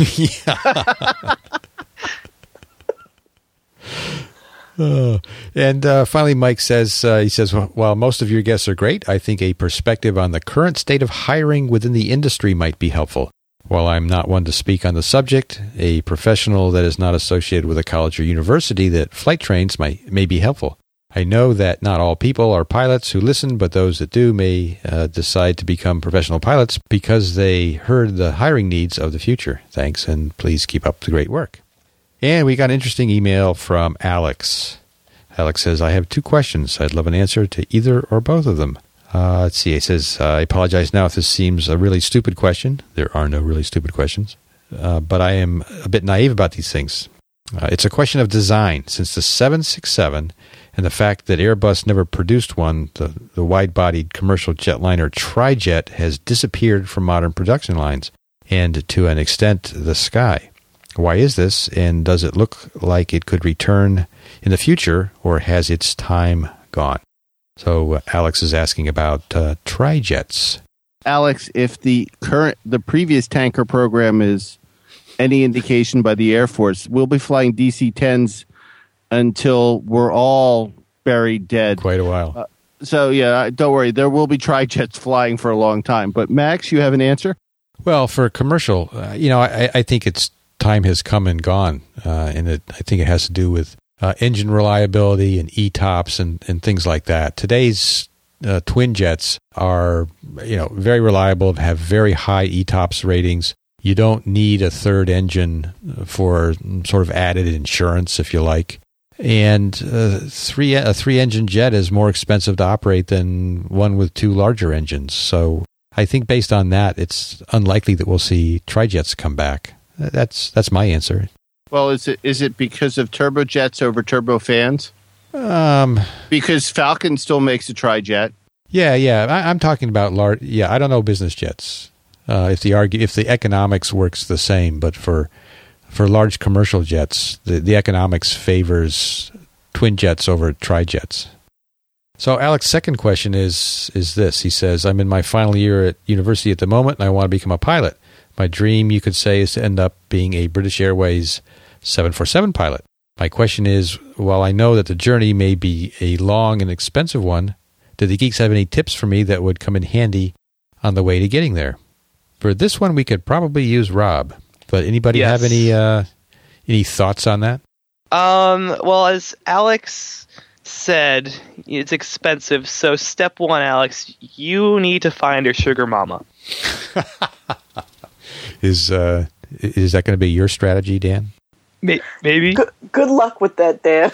A: uh, and uh, finally, Mike says uh, he says, while most of your guests are great, I think a perspective on the current state of hiring within the industry might be helpful. While I'm not one to speak on the subject, a professional that is not associated with a college or university that flight trains might may be helpful. I know that not all people are pilots who listen, but those that do may uh, decide to become professional pilots because they heard the hiring needs of the future. Thanks, and please keep up the great work. And we got an interesting email from Alex. Alex says, I have two questions. I'd love an answer to either or both of them. Uh, let's see. He says, I apologize now if this seems a really stupid question. There are no really stupid questions. Uh, but I am a bit naive about these things. Uh, it's a question of design. Since the seven sixty-seven and the fact that Airbus never produced one, the, the wide-bodied commercial jetliner Tri-Jet has disappeared from modern production lines and, to an extent, the sky. Why is this, and does it look like it could return in the future, or has its time gone? So uh, Alex is asking about uh, Tri-Jets.
C: Alex, if the current, the previous tanker program is any indication by the Air Force, we'll be flying D C tens until we're all buried dead.
A: Quite a while.
C: Uh, so, yeah, don't worry. There will be Tri-Jets flying for a long time. But, Max, you have an answer?
A: Well, for commercial, uh, you know, I, I think its time has come and gone. Uh, and it, I think it has to do with uh, engine reliability and E TOPS and, and things like that. Today's uh, twin jets are, you know, very reliable, have very high E TOPS ratings. You don't need a third engine for sort of added insurance, if you like. And uh, three a three-engine jet is more expensive to operate than one with two larger engines. So I think based on that, it's unlikely that we'll see Tri-Jets come back. That's that's my answer.
C: Well, is it is it because of turbojets over turbofans?
A: Um,
C: because Falcon still makes a Tri-Jet.
A: Yeah, yeah. I, I'm talking about large. Yeah, I don't know business jets. Uh, if the argue if the economics works the same, but for for large commercial jets, the, the economics favors twin jets over Tri-Jets. So Alex's second question is is this. He says, I'm in my final year at university at the moment, and I want to become a pilot. My dream, you could say, is to end up being a British Airways seven forty-seven pilot. My question is, while I know that the journey may be a long and expensive one, do the geeks have any tips for me that would come in handy on the way to getting there? For this one, we could probably use Rob. But anybody
B: yes.
A: have any uh, any thoughts on that?
B: Um. Well, as Alex said, it's expensive. So step one, Alex, you need to find a sugar mama.
A: is uh, is that going to be your strategy, Dan?
B: Maybe.
D: Good, good luck with that, Dan.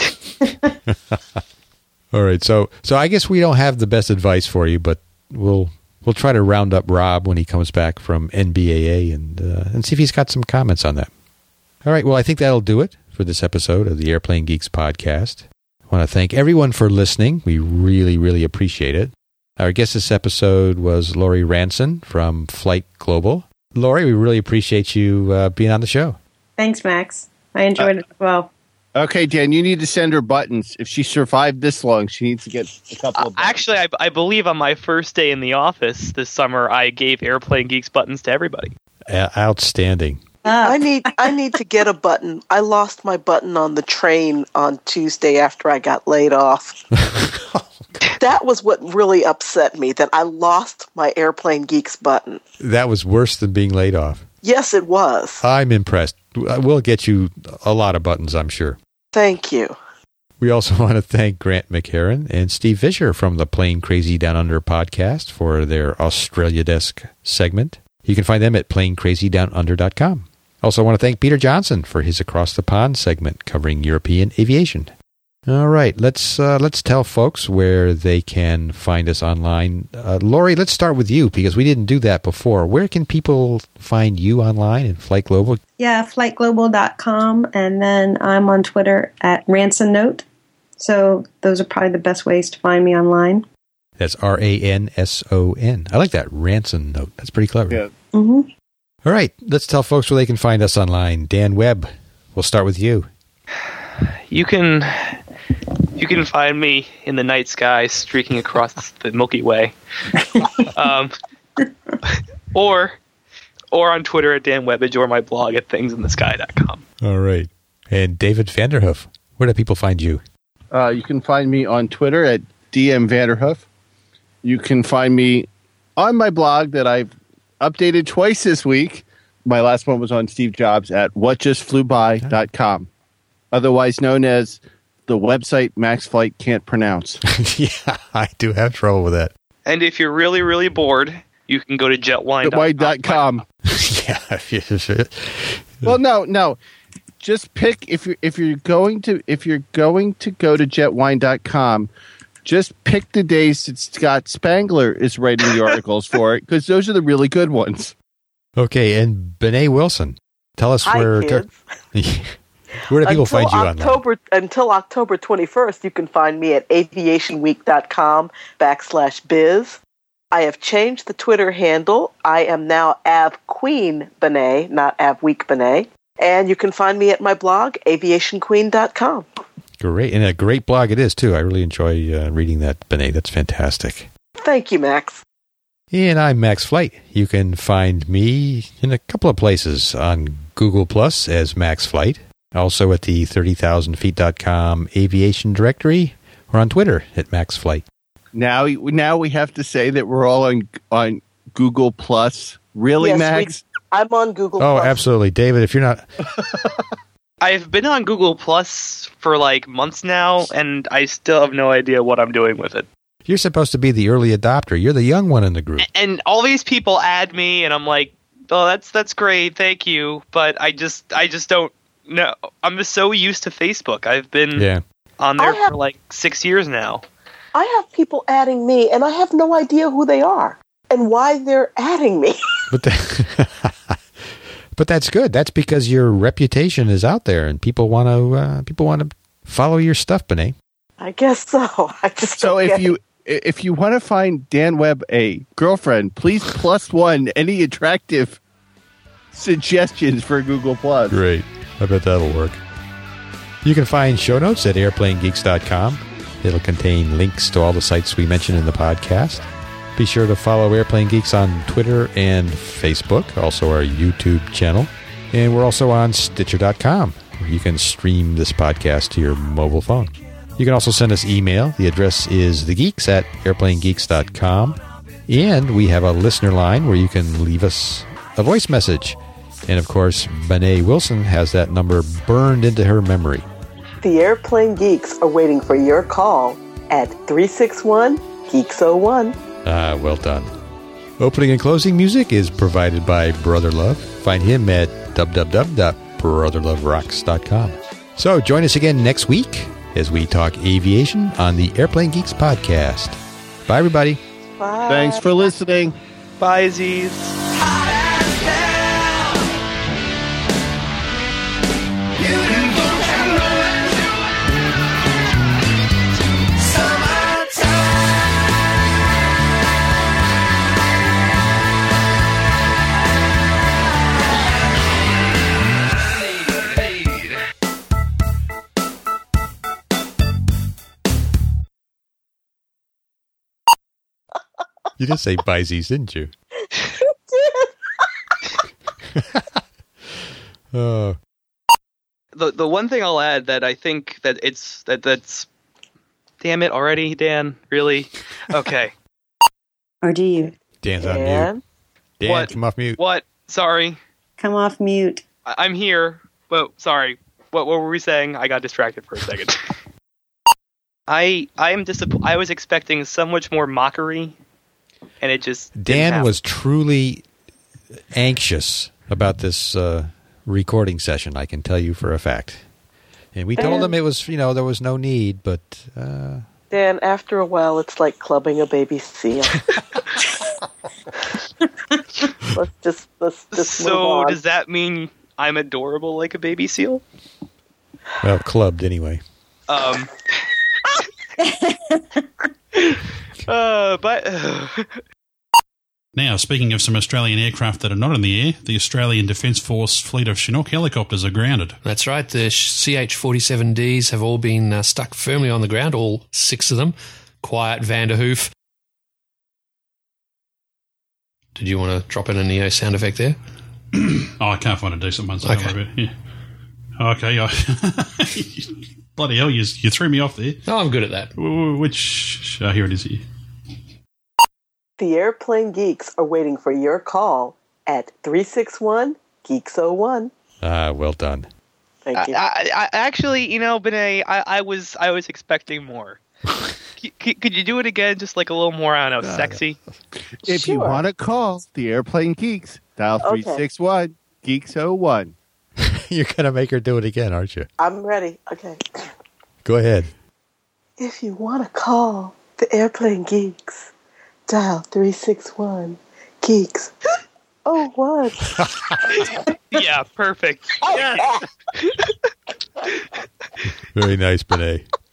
A: All right. So so I guess we don't have the best advice for you, but we'll. We'll try to round up Rob when he comes back from N B A A and uh, and see if he's got some comments on that. All right, well, I think that'll do it for this episode of the Airplane Geeks podcast. I want to thank everyone for listening. We really, really appreciate it. Our guest this episode was Lori Ranson from Flight Global. Lori, we really appreciate you uh, being on the show.
E: Thanks, Max. I enjoyed uh, it as well.
C: Okay, Dan, you need to send her buttons. If she survived this long, she needs to get a couple of buttons.
B: Uh, actually, I, I believe on my first day in the office this summer, I gave Airplane Geeks buttons to everybody.
A: Uh, outstanding.
D: I need I need to get a button. I lost my button on the train on Tuesday after I got laid off. That was what really upset me, that I lost my Airplane Geeks button.
A: That was worse than being laid off.
D: Yes, it was.
A: I'm impressed. We'll get you a lot of buttons, I'm sure.
D: Thank you.
A: We also want to thank Grant McHerron and Steve Fisher from the Plane Crazy Down Under podcast for their Australia Desk segment. You can find them at plane crazy down under dot com. Also want to thank Peter Johnson for his Across the Pond segment covering European aviation. All right, let's uh, let's tell folks where they can find us online. Uh, Lori, let's start with you because we didn't do that before. Where can people find you online in Flight Global?
E: Yeah, flight global dot com, and then I'm on Twitter at Ranson Note. So those are probably the best ways to find me online.
A: That's R A N S O N. I like that, Ranson Note. That's pretty clever.
C: Yeah.
E: Mm-hmm.
A: All right, let's tell folks where they can find us online. Dan Webb, we'll start with you.
B: You can you can find me in the night sky streaking across the Milky Way, um, or or on Twitter at Dan Webbage or my blog at things in the sky dot com.
A: All right, and David Vanderhoof, where do people find you?
C: Uh, you can find me on Twitter at D M Vanderhoof. You can find me on my blog that I've updated twice this week. My last one was on Steve Jobs at what just flew by dot com, otherwise known as the website Max Flight can't pronounce.
A: Yeah, I do have trouble with that.
B: And if you're really, really bored, you can go to jetwine dot com.
C: Yeah. Well, no, no. Just pick if you're if you're going to if you're going to go to jetwine dot com. Just pick the days that Scott Spangler is writing the articles for it, because those are the really good ones.
A: Okay, and Benet Wilson, tell us
D: Hi,
A: where
D: kids.
A: where do people
D: until
A: find you
D: October,
A: online?
D: Until October twenty-first, you can find me at aviation week dot com backslash biz. I have changed the Twitter handle. I am now Av Queen Benet, not Av Week Benet. And you can find me at my blog, aviation queen dot com.
A: Great, and a great blog it is, too. I really enjoy uh, reading that, Benet. That's fantastic.
D: Thank you, Max.
A: And I'm Max Flight. You can find me in a couple of places on Google Plus as Max Flight, also at the thirty thousand feet dot com aviation directory, or on Twitter at Max Flight.
C: Now, now we have to say that we're all on on Google Plus. Really,
D: yes,
C: Max?
D: We, I'm on Google
A: Oh,
D: Plus.
A: absolutely. David, if you're not...
B: I've been on Google Plus for like months now, and I still have no idea what I'm doing with it.
A: You're supposed to be the early adopter. You're the young one in the group.
B: And all these people add me, and I'm like, oh, that's that's great, thank you. But I just I just don't know. I'm just so used to Facebook. I've been
A: yeah.
B: on there
D: have,
B: for like six years now.
D: I have people adding me, and I have no idea who they are and why they're adding me.
A: But the, but that's good. That's because your reputation is out there, and people want to uh, people want to follow your stuff, Benet.
D: I guess so. I just
C: so
D: don't
C: if
D: get
C: you
D: it.
C: if you want to find Dan Webb a girlfriend, please plus one any attractive suggestions for Google Plus.
A: Great. I bet that'll work. You can find show notes at airplane geeks dot com. It'll contain links to all the sites we mentioned in the podcast. Be sure to follow Airplane Geeks on Twitter and Facebook, also our YouTube channel. And we're also on Stitcher dot com, where you can stream this podcast to your mobile phone. You can also send us email. The address is thegeeks at airplane geeks dot com. And we have a listener line where you can leave us a voice message. And, of course, Benet Wilson has that number burned into her memory.
D: The Airplane Geeks are waiting for your call at three six one, geeks oh one.
A: Ah, well done. Opening and closing music is provided by Brother Love. Find him at w w w dot brother love rocks dot com. So join us again next week as we talk aviation on the Airplane Geeks podcast. Bye, everybody.
D: Bye.
C: Thanks for listening.
B: Bye, Z's.
R: Beautiful
A: You did say Bizees, didn't you?
B: Oh. The the one thing I'll add that I think that it's that that's damn it already, Dan, really? Okay.
E: Or do you?
A: Dan's on
B: Dan?
A: mute. Dan,
B: What?
A: come off mute.
B: What? Sorry.
E: Come off mute.
B: I- I'm here, but sorry. What what were we saying? I got distracted for a second. I I am disappointed. I was expecting so much more mockery, and it just didn't
A: Dan
B: happen.
A: was truly anxious about this uh, recording session, I can tell you for a fact. And we told
D: Dan.
A: him it was, you know, there was no need, but... Uh,
D: Dan, after a while, it's like clubbing a baby seal. let's just let's just move
B: So
D: on.
B: does that mean I'm adorable like a baby seal?
A: well, clubbed anyway.
B: Um. uh, but. Uh,
H: Now, speaking of some Australian aircraft that are not in the air, the Australian Defence Force fleet of Chinook helicopters are grounded.
G: That's right. The C H forty-seven Ds have all been uh, stuck firmly on the ground, all six of them. Quiet Vanderhoof. Did you want to drop in a Neo sound effect there?
H: Oh, I can't find a decent one, so don't
G: Okay.
H: worry about it. Yeah. Okay. I, bloody hell, you, you threw me off there.
G: Oh, I'm good at that.
H: Wh- Which... Oh, here it is here.
D: The Airplane Geeks are waiting for your call at three six one, geeks oh one.
A: Ah, well done.
D: Thank you.
B: I, I, actually, you know, Benet, I, I was I was expecting more. C- c- could you do it again, just like a little more, I don't know, sexy?
C: If you
D: Sure.
C: want to call the Airplane Geeks, dial
D: Okay.
C: three six one, geeks oh one.
A: You're going to make her do it again, aren't you?
D: I'm ready. Okay.
A: Go ahead.
D: If you want to call the Airplane Geeks, dial three six one, geeks oh one.
B: Yeah, perfect.
A: Very nice, Benet.